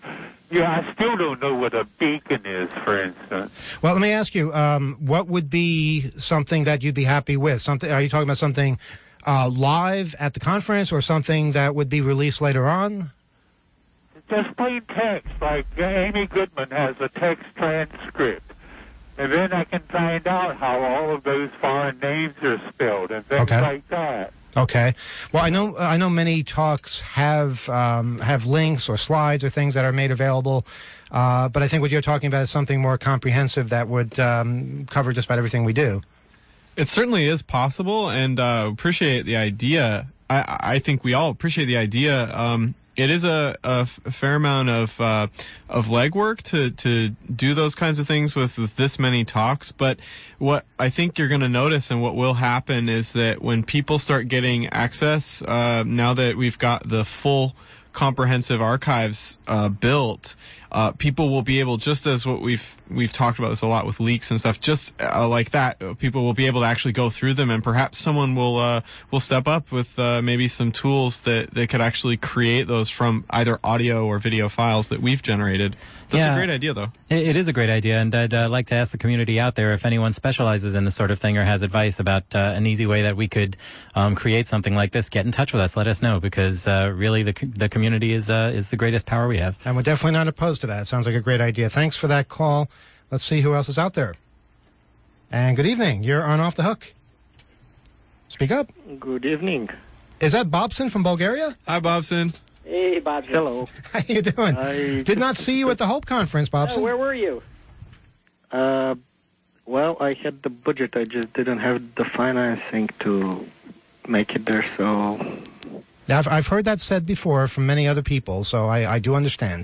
Yeah, I still don't know what a beacon is, for instance. Well, let me ask you, um, what would be something that you'd be happy with? Something? Are you talking about something uh, live at the conference, or something that would be released later on? Just plain text, like Amy Goodman has a text transcript. And then I can find out how all of those foreign names are spelled and things Okay. like that. Okay. Well, I know I know many talks have um, have links or slides or things that are made available, uh, but I think what you're talking about is something more comprehensive that would um, cover just about everything we do. It certainly is possible, and uh, appreciate the idea. I, I think we all appreciate the idea. Um, it is a, a f- a fair amount of uh, of legwork to to do those kinds of things with, with this many talks. But what I think you're going to notice, and what will happen, is that when people start getting access, uh, now that we've got the full comprehensive archives uh, built, uh, people will be able, just as what we've we've talked about this a lot with leaks and stuff, just uh, like that, people will be able to actually go through them, and perhaps someone will uh, will step up with uh, maybe some tools that they could actually create those from either audio or video files that we've generated. That's Yeah. a great idea, though. It, it is a great idea, and I'd uh, like to ask the community out there if anyone specializes in this sort of thing or has advice about uh, an easy way that we could um, create something like this. Get in touch with us. Let us know, because uh, really the co- the community is uh, is the greatest power we have. And we're definitely not opposed to that. Sounds like a great idea. Thanks for that call. Let's see who else is out there. And good evening. You're on Off the Hook. Speak up. Good evening. Is that Bobson from Bulgaria? Hi, Bobson. Hey, Bob. Hello. How you doing? I Did not see you at the Hope Conference, Bobson. Oh, where were you? Uh, well, I had the budget. I just didn't have the financing to make it there, so... Now, I've, I've heard that said before from many other people, so I, I do understand.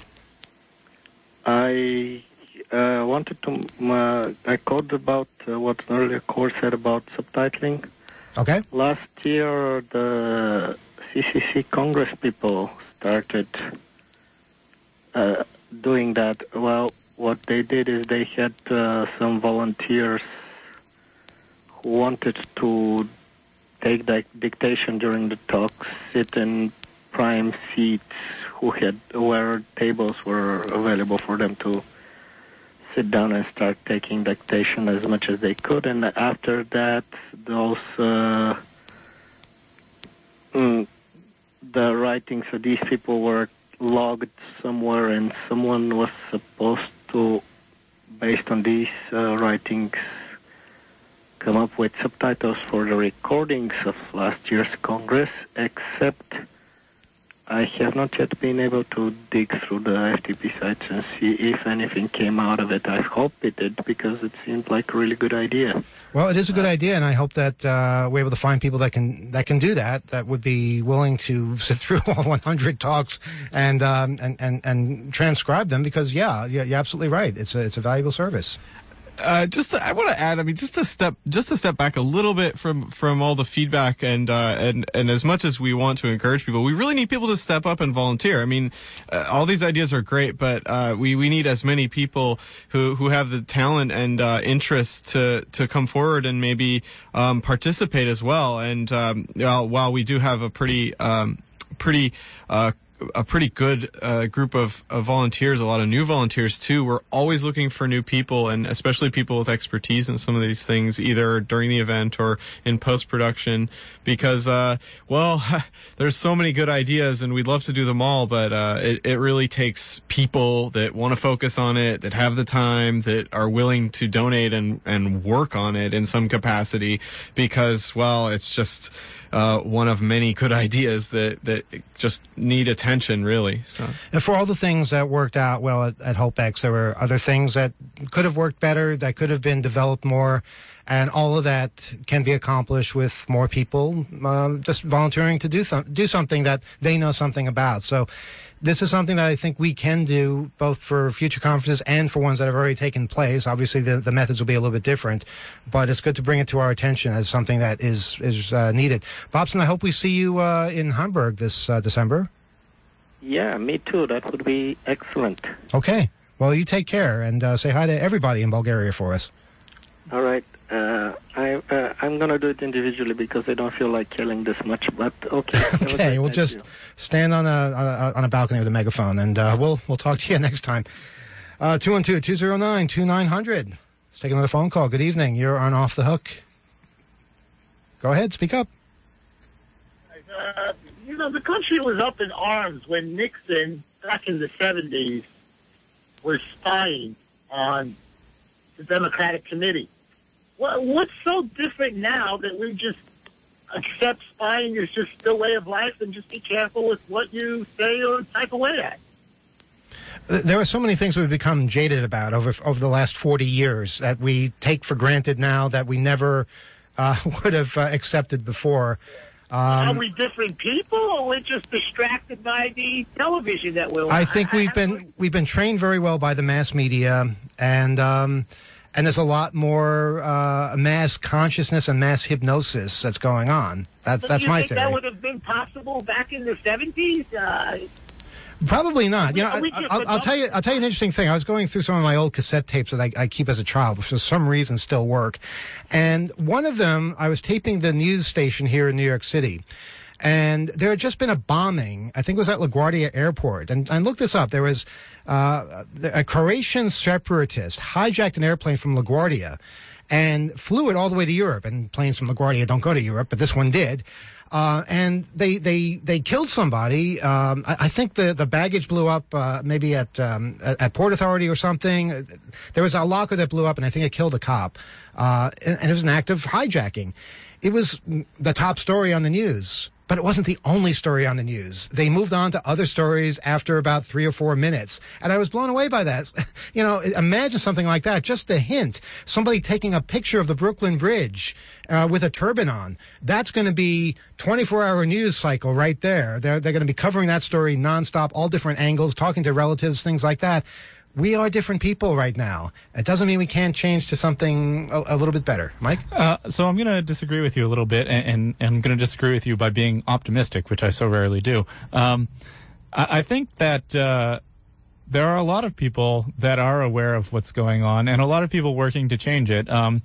I uh, wanted to... Uh, I called about uh, what an earlier course said about subtitling. Okay. Last year, the C C C Congress people started uh, doing that. Well, what they did is they had uh, some volunteers who wanted to take the dictation during the talks, sit in prime seats, who had where tables were available for them to sit down and start taking dictation as much as they could. And after that, those uh, mm, the writings of these people were logged somewhere, and someone was supposed to, based on these uh, writings, come up with subtitles for the recordings of last year's Congress, except I have not yet been able to dig through the F T P sites and see if anything came out of it. I hope it did, because it seemed like a really good idea. Well, it is a good idea, and I hope that uh, we're able to find people that can that can do that, that would be willing to sit through all one hundred talks and um, and, and and transcribe them, because, yeah, you're you're absolutely right. It's a, it's a valuable service. Uh, just to, I want to add, I mean, just to step, just to step back a little bit from, from all the feedback, and, uh, and, and as much as we want to encourage people, we really need people to step up and volunteer. I mean, uh, all these ideas are great, but, uh, we, we need as many people who, who have the talent and, uh, interest to, to come forward and maybe, um, participate as well. And, um, while, while we do have a pretty, um, pretty, uh, a pretty good uh, group of, of volunteers, a lot of new volunteers too. We're always looking for new people, and especially people with expertise in some of these things, either during the event or in post-production, because, uh, well, there's so many good ideas and we'd love to do them all, but uh, it, it really takes people that want to focus on it, that have the time, that are willing to donate and, and work on it in some capacity, because, well, it's just... Uh, one of many good ideas that, that just need attention, really. So, and for all the things that worked out well at, at HopeX, there were other things that could have worked better, that could have been developed more, and all of that can be accomplished with more people um, just volunteering to do, th- do something that they know something about. So this is something that I think we can do both for future conferences and for ones that have already taken place. Obviously, the, the methods will be a little bit different, but it's good to bring it to our attention as something that is is uh, needed. Bobson, I hope we see you uh, in Hamburg this uh, December. Yeah, me too. That would be excellent. Okay. Well, you take care, and uh, say hi to everybody in Bulgaria for us. All right. Uh, I, uh, I'm going to do it individually because I don't feel like killing this much, but okay. Okay, we'll just stand on a, a on a balcony with a megaphone, and uh, we'll we'll talk to you next time. Uh, two one two, two zero nine, two nine zero zero. Let's take another phone call. Good evening. You're on Off the Hook. Go ahead. Speak up. Uh, you know, the country was up in arms when Nixon, back in the seventies, was spying on the Democratic Committee. What, what's so different now that we just accept spying is just the way of life and just be careful with what you say or type away at? There are so many things we've become jaded about over over the last forty years that we take for granted now that we never uh, would have uh, accepted before. Um, Are we different people, or we're just distracted by the television that we're I think we've been we've been trained very well by the mass media, and um, and there's a lot more uh, mass consciousness and mass hypnosis that's going on. That's But that's do you my think theory. that would have been possible back in the seventies? Uh, Probably not. You know, Are we I, just- I'll, I'll tell you. I'll tell you an interesting thing. I was going through some of my old cassette tapes that I, I keep as a child, which for some reason still work. And one of them, I was taping the news station here in New York City, and there had just been a bombing. I think it was at LaGuardia Airport. And I looked this up. There was uh, a Croatian separatist hijacked an airplane from LaGuardia and flew it all the way to Europe. And planes from LaGuardia don't go to Europe, but this one did. Uh, and they, they, they killed somebody. Um, I, I think the, the baggage blew up, uh, maybe at, um, at, at Port Authority or something. There was a locker that blew up, and I think it killed a cop. Uh, and, and it was an act of hijacking. It was the top story on the news, but it wasn't the only story on the news. They moved on to other stories after about three or four minutes. And I was blown away by that. You know, imagine something like that. Just a hint. Somebody taking a picture of the Brooklyn Bridge uh, with a turban on. That's going to be twenty-four hour news cycle right there. They're, they're going to be covering that story nonstop, all different angles, talking to relatives, things like that. We are different people right now. It doesn't mean we can't change to something a, a little bit better. Mike? Uh, so I'm going to disagree with you a little bit, and, and, and I'm going to disagree with you by being optimistic, which I so rarely do. Um, I, I think that uh, there are a lot of people that are aware of what's going on, and a lot of people working to change it. Um,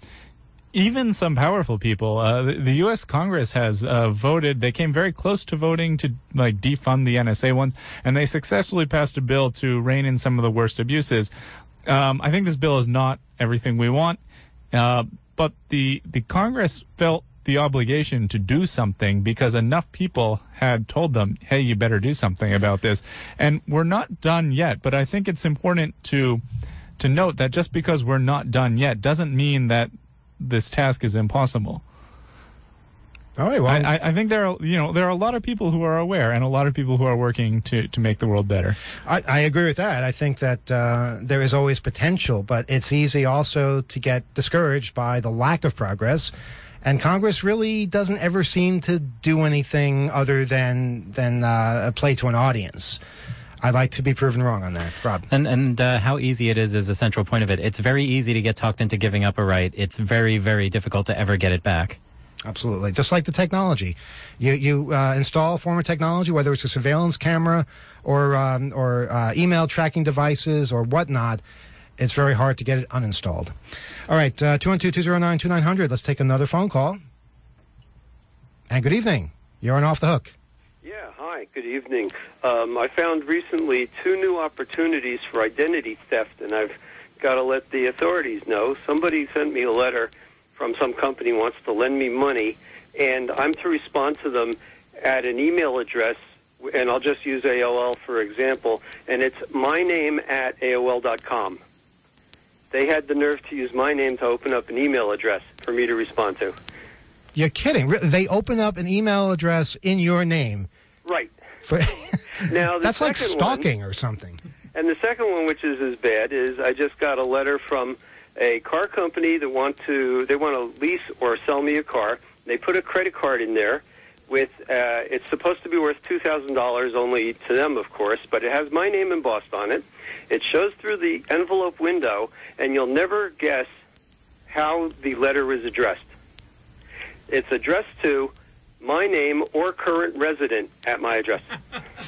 even some powerful people. Uh, the, the U S Congress has uh, voted. They came very close to voting to like defund the N S A ones, and they successfully passed a bill to rein in some of the worst abuses. Um, I think this bill is not everything we want, uh, but the the Congress felt the obligation to do something because enough people had told them, "Hey, you better do something about this." And we're not done yet, but I think it's important to to note that just because we're not done yet doesn't mean that this task is impossible. All right, well, I, I think there are, you know, there are a lot of people who are aware and a lot of people who are working to, to make the world better. I, I agree with that. I think that uh, there is always potential, but it's easy also to get discouraged by the lack of progress. And Congress really doesn't ever seem to do anything other than than uh, play to an audience. I'd like to be proven wrong on that. Rob. And and uh, how easy it is is a central point of it. It's very easy to get talked into giving up a right. It's very, very difficult to ever get it back. Absolutely. Just like the technology. You you uh, install a form of technology, whether it's a surveillance camera or, um, or uh, email tracking devices or whatnot, it's very hard to get it uninstalled. All right, uh, two one two, two zero nine, two nine zero zero. Let's take another phone call. And good evening. You're on Off the Hook. Yeah, hi, good evening. Um, I found recently two new opportunities for identity theft, and I've got to let the authorities know. Somebody sent me a letter from some company who wants to lend me money, and I'm to respond to them at an email address, and I'll just use A O L for example, and it's my name at A O L dot com. They had the nerve to use my name to open up an email address for me to respond to. You're kidding. Re- They open up an email address in your name. Right. For Now, the That's like second stalking one, or something. And the second one, which is as bad, is I just got a letter from a car company that want to they want to lease or sell me a car. They put a credit card in there with uh, it's supposed to be worth two thousand dollars only to them, of course, but it has my name embossed on it. It shows through the envelope window, and you'll never guess how the letter is addressed. It's addressed to my name or current resident at my address.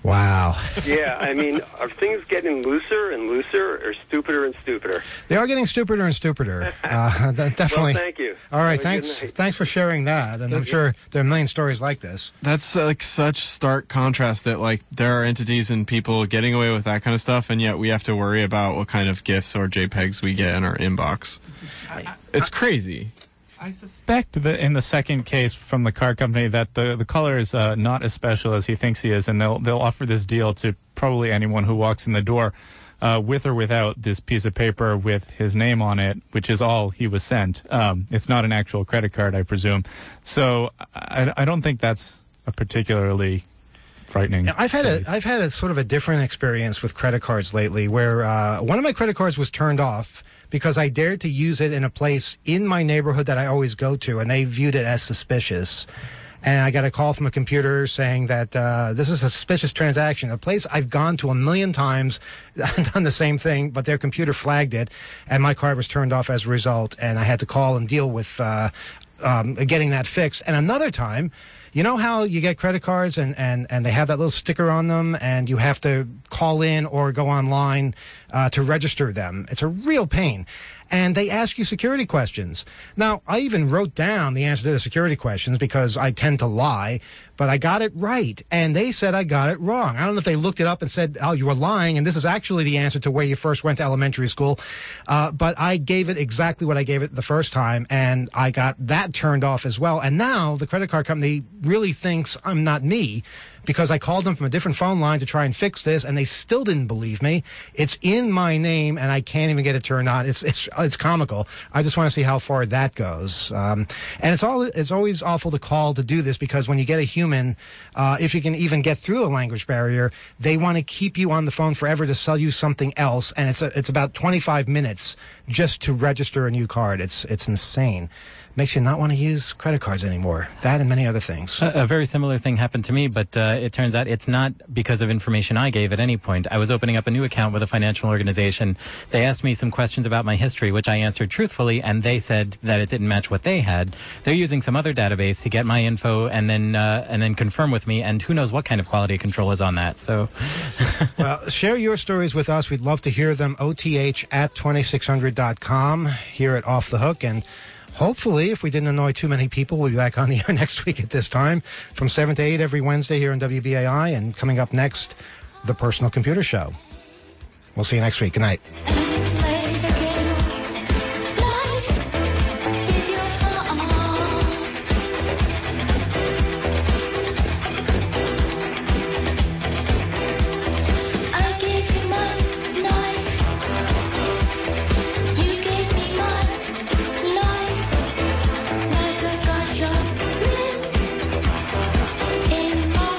Wow. Yeah, I mean, are things getting looser and looser, or stupider and stupider? They are getting stupider and stupider. Uh, that definitely. Well, thank you. All right, Have a good thanks. night. Thanks for sharing that. And I'm That's- sure there are a million stories like this. That's uh, like such stark contrast that like there are entities and people getting away with that kind of stuff, and yet we have to worry about what kind of GIFs or JPEGs we get in our inbox. It's crazy. I suspect that in the second case from the car company that the, the caller is uh, not as special as he thinks he is, and they'll they'll offer this deal to probably anyone who walks in the door, uh, with or without this piece of paper with his name on it, which is all he was sent. Um, it's not an actual credit card, I presume. So I, I don't think that's a particularly frightening. Yeah, I've had case. a I've had a sort of a different experience with credit cards lately, where uh, one of my credit cards was turned off because I dared to use it in a place in my neighborhood that I always go to, and they viewed it as suspicious. And I got a call from a computer saying that uh, this is a suspicious transaction, a place I've gone to a million times, done the same thing, but their computer flagged it, and my card was turned off as a result, and I had to call and deal with uh, um, getting that fixed. And another time, you know how you get credit cards and, and, and they have that little sticker on them and you have to call in or go online uh, to register them? It's a real pain. And they ask you security questions. Now, I even wrote down the answer to the security questions because I tend to lie, but I got it right. And they said I got it wrong. I don't know if they looked it up and said, oh, you were lying, and this is actually the answer to where you first went to elementary school. Uh, but I gave it exactly what I gave it the first time, and I got that turned off as well. And now the credit card company really thinks I'm not me, because I called them from a different phone line to try and fix this, and they still didn't believe me. It's in my name, and I can't even get it turned on. It's it's it's comical. I just want to see how far that goes. Um, and it's all it's always awful to call to do this, because when you get a human, uh, if you can even get through a language barrier, they want to keep you on the phone forever to sell you something else, and it's a, it's about twenty-five minutes just to register a new card. It's it's insane. Makes you not want to use credit cards anymore. That and many other things. A, a very similar thing happened to me, but uh, it turns out it's not because of information I gave at any point. I was opening up a new account with a financial organization. They asked me some questions about my history, which I answered truthfully, and they said that it didn't match what they had. They're using some other database to get my info and then uh, and then confirm with me, and who knows what kind of quality control is on that. So, well, share your stories with us. We'd love to hear them. O T H at twenty-six hundred dot com here at Off the Hook. And hopefully, if we didn't annoy too many people, we'll be back on the air next week at this time from seven to eight every Wednesday here on W B A I. And coming up next, The Personal Computer Show. We'll see you next week. Good night.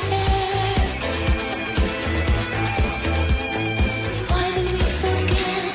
Why do we forget?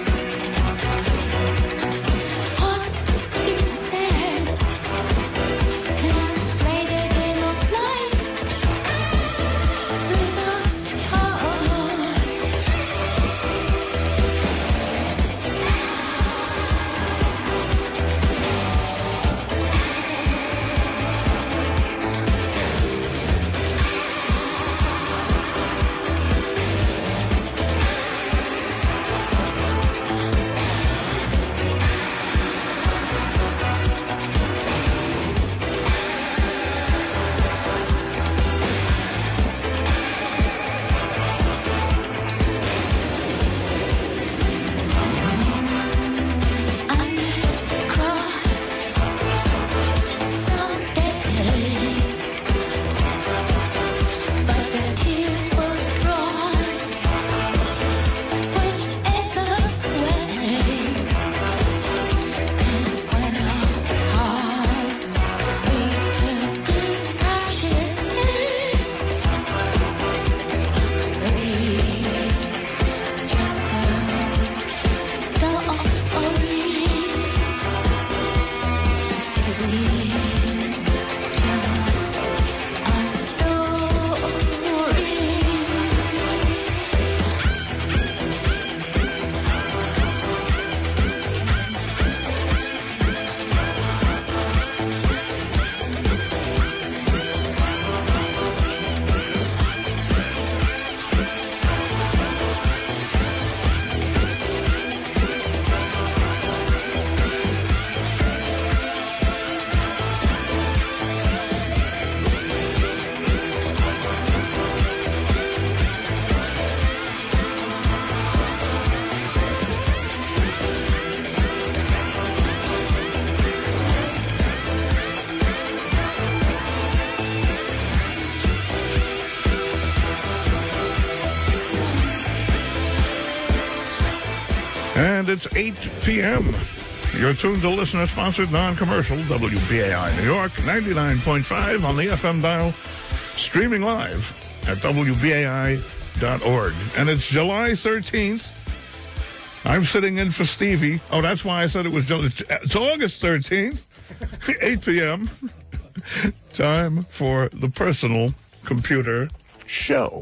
And it's eight p.m. You're tuned to listener-sponsored non-commercial W B A I New York, ninety-nine point five on the F M dial, streaming live at W B A I dot org. And it's July thirteenth. I'm sitting in for Stevie. Oh, that's why I said it was... It's August thirteenth, eight p.m. Time for the Personal Computer Show.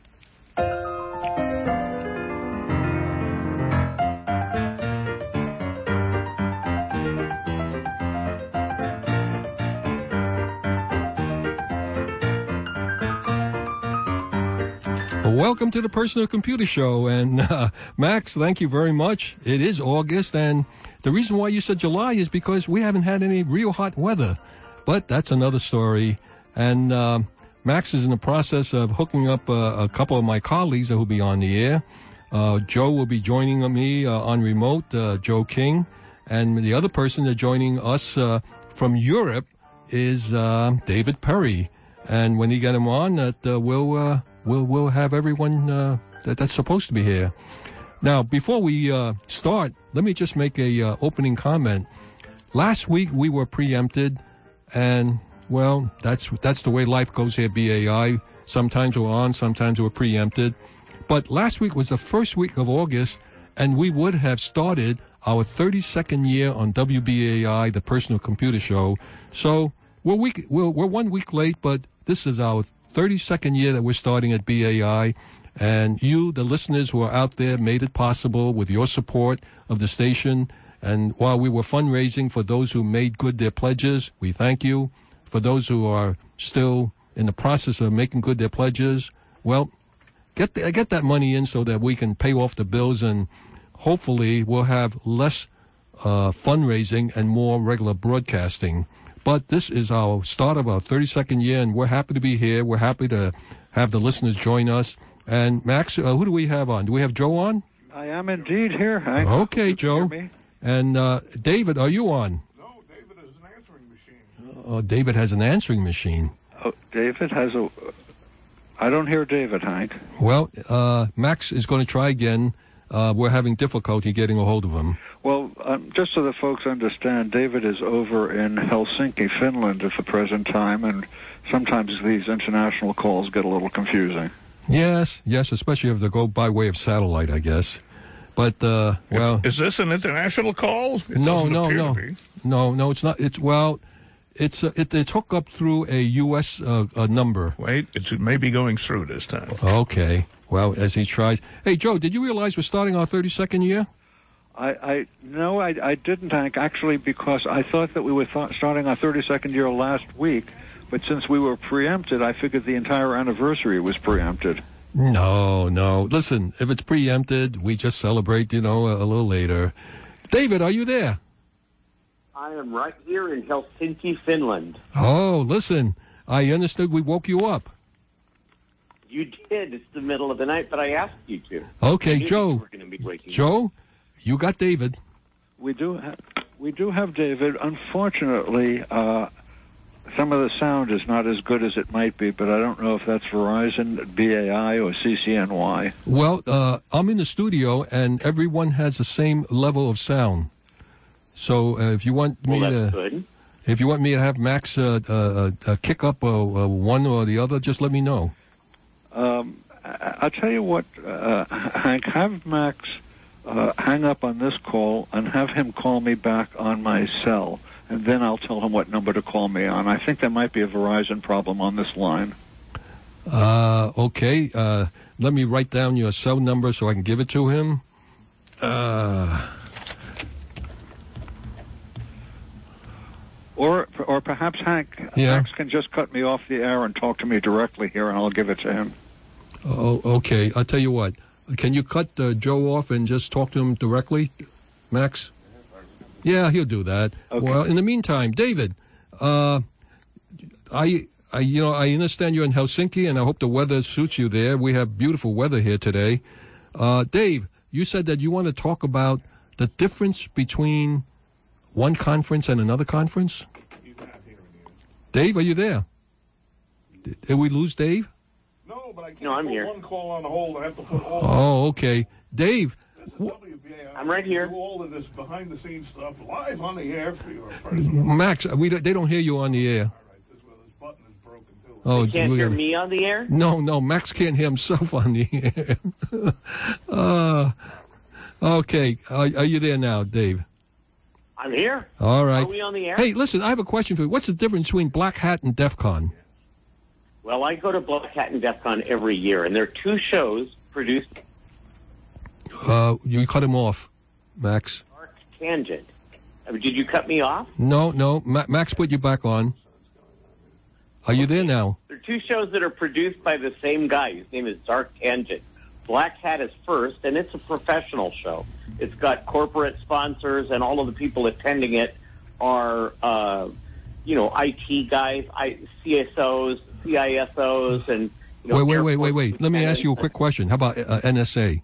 Welcome to the Personal Computer Show. And uh, Max, thank you very much. It is August, and the reason why you said July is because we haven't had any real hot weather. But that's another story. And uh, Max is in the process of hooking up uh, a couple of my colleagues that will be on the air. Uh, Joe will be joining me uh, on remote, uh, Joe King. And the other person that's joining us uh, from Europe is uh, David Perry. And when you get him on, that uh, we'll... Uh, We'll, we'll have everyone uh, that, that's supposed to be here. Now, before we uh, start, let me just make a uh, opening comment. Last week, we were preempted, and, well, that's that's the way life goes here at B A I. Sometimes we're on, sometimes we're preempted. But last week was the first week of August, and we would have started our thirty-second year on W B A I, the Personal Computer Show. So we're, week, we're, we're one week late, but this is our thirty-second year that we're starting at B A I, and you, the listeners who are out there, made it possible with your support of the station. And while we were fundraising for those who made good their pledges, we thank you. For those who are still in the process of making good their pledges, well, get the, get that money in so that we can pay off the bills, and hopefully we'll have less uh, fundraising and more regular broadcasting. But this is our start of our thirty-second year, and we're happy to be here. We're happy to have the listeners join us. And, Max, uh, who do we have on? Do we have Joe on? I am indeed here. I okay, Joe. And uh, David, are you on? No, David has an answering machine. Oh, David has an answering machine. Oh, David has a... I don't hear David, Hank. Well, uh, Max is going to try again. Uh, we're having difficulty getting a hold of him. Well, um, just so the folks understand, David is over in Helsinki, Finland at the present time, and sometimes these international calls get a little confusing. Yes, yes, especially if they go by way of satellite, I guess. But, uh, well... Is, is this an international call? It no, no, appear no. to be. No, no, it's not. It's, well... It's uh, it, it's hooked up through a U S uh, uh, number. Wait, it's, it may be going through this time. Okay. Well, as he tries. Hey, Joe, did you realize we're starting our thirty-second year? I, I no, I, I didn't, Hank, actually, because I thought that we were th- starting our thirty-second year last week, but since we were preempted, I figured the entire anniversary was preempted. No, no. Listen, if it's preempted, we just celebrate, you know, a, a little later. David, are you there? I am right here in Helsinki, Finland. Oh, listen, I understood we woke you up. You did. It's the middle of the night, but I asked you to. Okay, I knew Joe. you were gonna be waking Joe, up. you got David. We do, ha- we do have David. Unfortunately, uh, some of the sound is not as good as it might be, but I don't know if that's Verizon, B A I, or C C N Y. Well, uh, I'm in the studio, and everyone has the same level of sound. So uh, if you want me well, that's to, good. if you want me to have Max uh, uh, uh, kick up uh, uh, one or the other, just let me know. Um, I- I'll tell you what, uh, Hank, have Max uh, hang up on this call and have him call me back on my cell, and then I'll tell him what number to call me on. I think there might be a Verizon problem on this line. Uh, okay, uh, let me write down your cell number so I can give it to him. Uh... Or, or perhaps Hank, Yeah. Max can just cut me off the air and talk to me directly here, and I'll give it to him. Oh, okay. I'll tell you what. Can you cut uh, Joe off and just talk to him directly, Max? Yeah, he'll do that. Okay. Well, in the meantime, David, uh, I, I, you know, I understand you're in Helsinki, and I hope the weather suits you there. We have beautiful weather here today. Uh, Dave, you said that you want to talk about the difference between one conference and another conference? Dave, are you there? Did, did we lose Dave? No, but I can't No, I'm put here. one call on hold. I have to put all. Oh, okay. Dave, I'm right here. Do all of this behind-the-scenes stuff live on the air for your Max, we don't, they don't hear you on the air. Oh, You can't we're hear gonna- me on the air? No, no, Max can't hear himself on the air. uh, okay, are, are you there now, Dave? I'm here. All right. Are we on the air? Hey, listen, I have a question for you. What's the difference between Black Hat and DEF CON? Well, I go to Black Hat and DEF CON every year, and there are two shows produced Uh, you cut him off, Max. Dark Tangent. Uh, Did you cut me off? No, no, Ma- Max put you back on. Are you there now? There are two shows that are produced by the same guy. His name is Dark Tangent. Black Hat is first, and it's a professional show. It's got corporate sponsors, and all of the people attending it are, uh, you know, I T guys, I- C S Os, C I S Os, and you know, wait, wait, wait, airport wait, wait. Let me ask you a quick question. How about uh, N S A?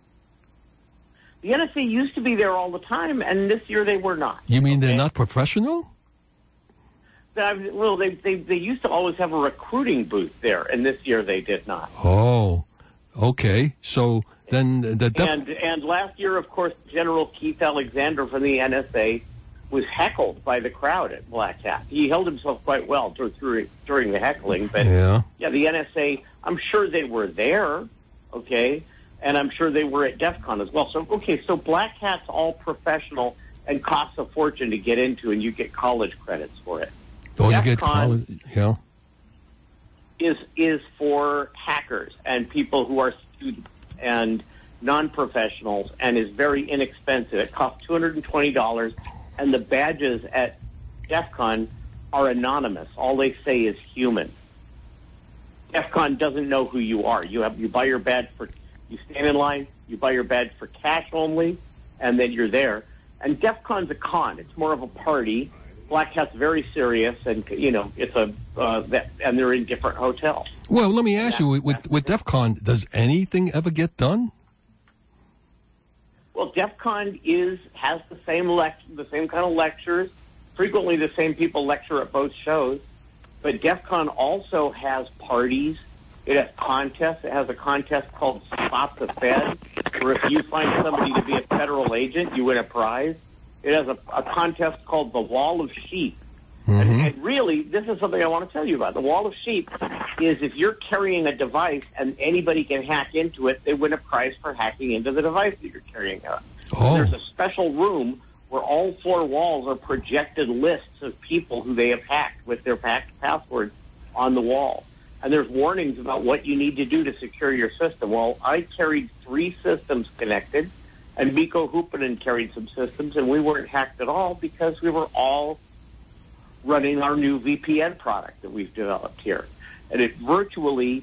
The N S A used to be there all the time, and this year they were not. You mean they're not professional? They- Well, they, they they used to always have a recruiting booth there, and this year they did not. Oh, okay. So then the def- And and last year, of course, General Keith Alexander from the N S A was heckled by the crowd at Black Hat. He held himself quite well dur- through, during the heckling, but Yeah. yeah, the N S A, I'm sure they were there, okay, and I'm sure they were at DEF CON as well. So, okay, so Black Hat's all professional and costs a fortune to get into, and you get college credits for it. oh, you DEF get CON college, yeah. is is for hackers and people who are students and non-professionals, and is very inexpensive. It costs two hundred twenty dollars, and the badges at DEF CON are anonymous. All they say is human. DEF CON doesn't know who you are. You have you buy your badge for you stand in line, you buy your badge for cash only, and then you're there. And DEF CON's a con. It's more of a party. Black Hat's very serious, and you know it's a uh, that, and they're in different hotels. Well, let me ask you, with, with DEF CON, does anything ever get done? Well, DEF CON is has the same lect- the same kind of lectures. Frequently, the same people lecture at both shows. But DEF CON also has parties. It has contests. It has a contest called Spot the Fed, where if you find somebody to be a federal agent, you win a prize. It has a, a contest called the Wall of Sheep. And, and really, this is something I want to tell you about. The Wall of Sheep is if you're carrying a device and anybody can hack into it, they win a prize for hacking into the device that you're carrying out. Oh. There's a special room where all four walls are projected lists of people who they have hacked with their hacked passwords on the wall. And there's warnings about what you need to do to secure your system. Well, I carried three systems connected, and Mikko Huppinen carried some systems, and we weren't hacked at all because we were all running our new V P N product that we've developed here. And it virtually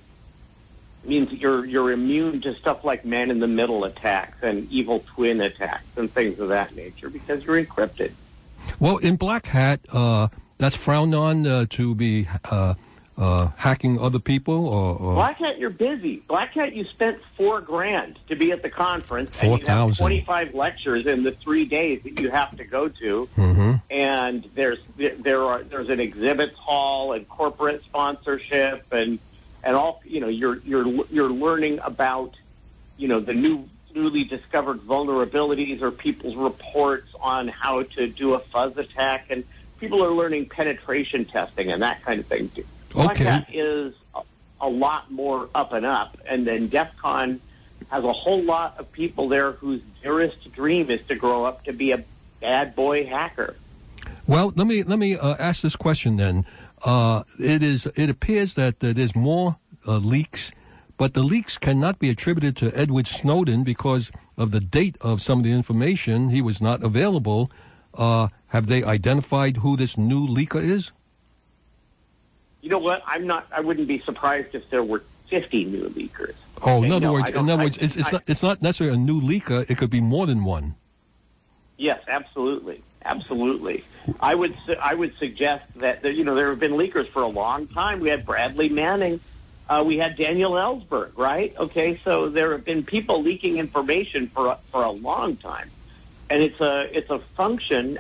means that you're you're immune to stuff like man-in-the-middle attacks and evil twin attacks and things of that nature because you're encrypted. Well, in Black Hat, uh, that's frowned on uh, to be uh, uh, hacking other people, or, or Black Hat, you're busy. Black Hat, you spent four grand to be at the conference, Four and you have thousand. twenty-five lectures in the three days that you have to go to. Mhm. And there's there are there's an exhibits hall and corporate sponsorship and and all you know you're you're you're learning about you know the new newly discovered vulnerabilities or people's reports on how to do a fuzz attack, and people are learning penetration testing and that kind of thing. Black Okay. Hat is a, a lot more up and up, and then DEF CON has a whole lot of people there whose dearest dream is to grow up to be a bad boy hacker. Well, let me let me uh, ask this question then. Uh, it is it appears that uh, there's more uh, leaks, but the leaks cannot be attributed to Edward Snowden because of the date of some of the information. He was not available. Uh, have they identified who this new leaker is? You know what? I'm not. I wouldn't be surprised if there were fifty new leakers. Oh, in Okay, other no, words, I don't- in other I- words, it's it's I- not it's not necessarily a new leaker. It could be more than one. Yes, absolutely, absolutely. I would su- I would suggest that there, you know there have been leakers for a long time. We had Bradley Manning, uh, we had Daniel Ellsberg, right? Okay, so there have been people leaking information for a, for a long time, and it's a it's a function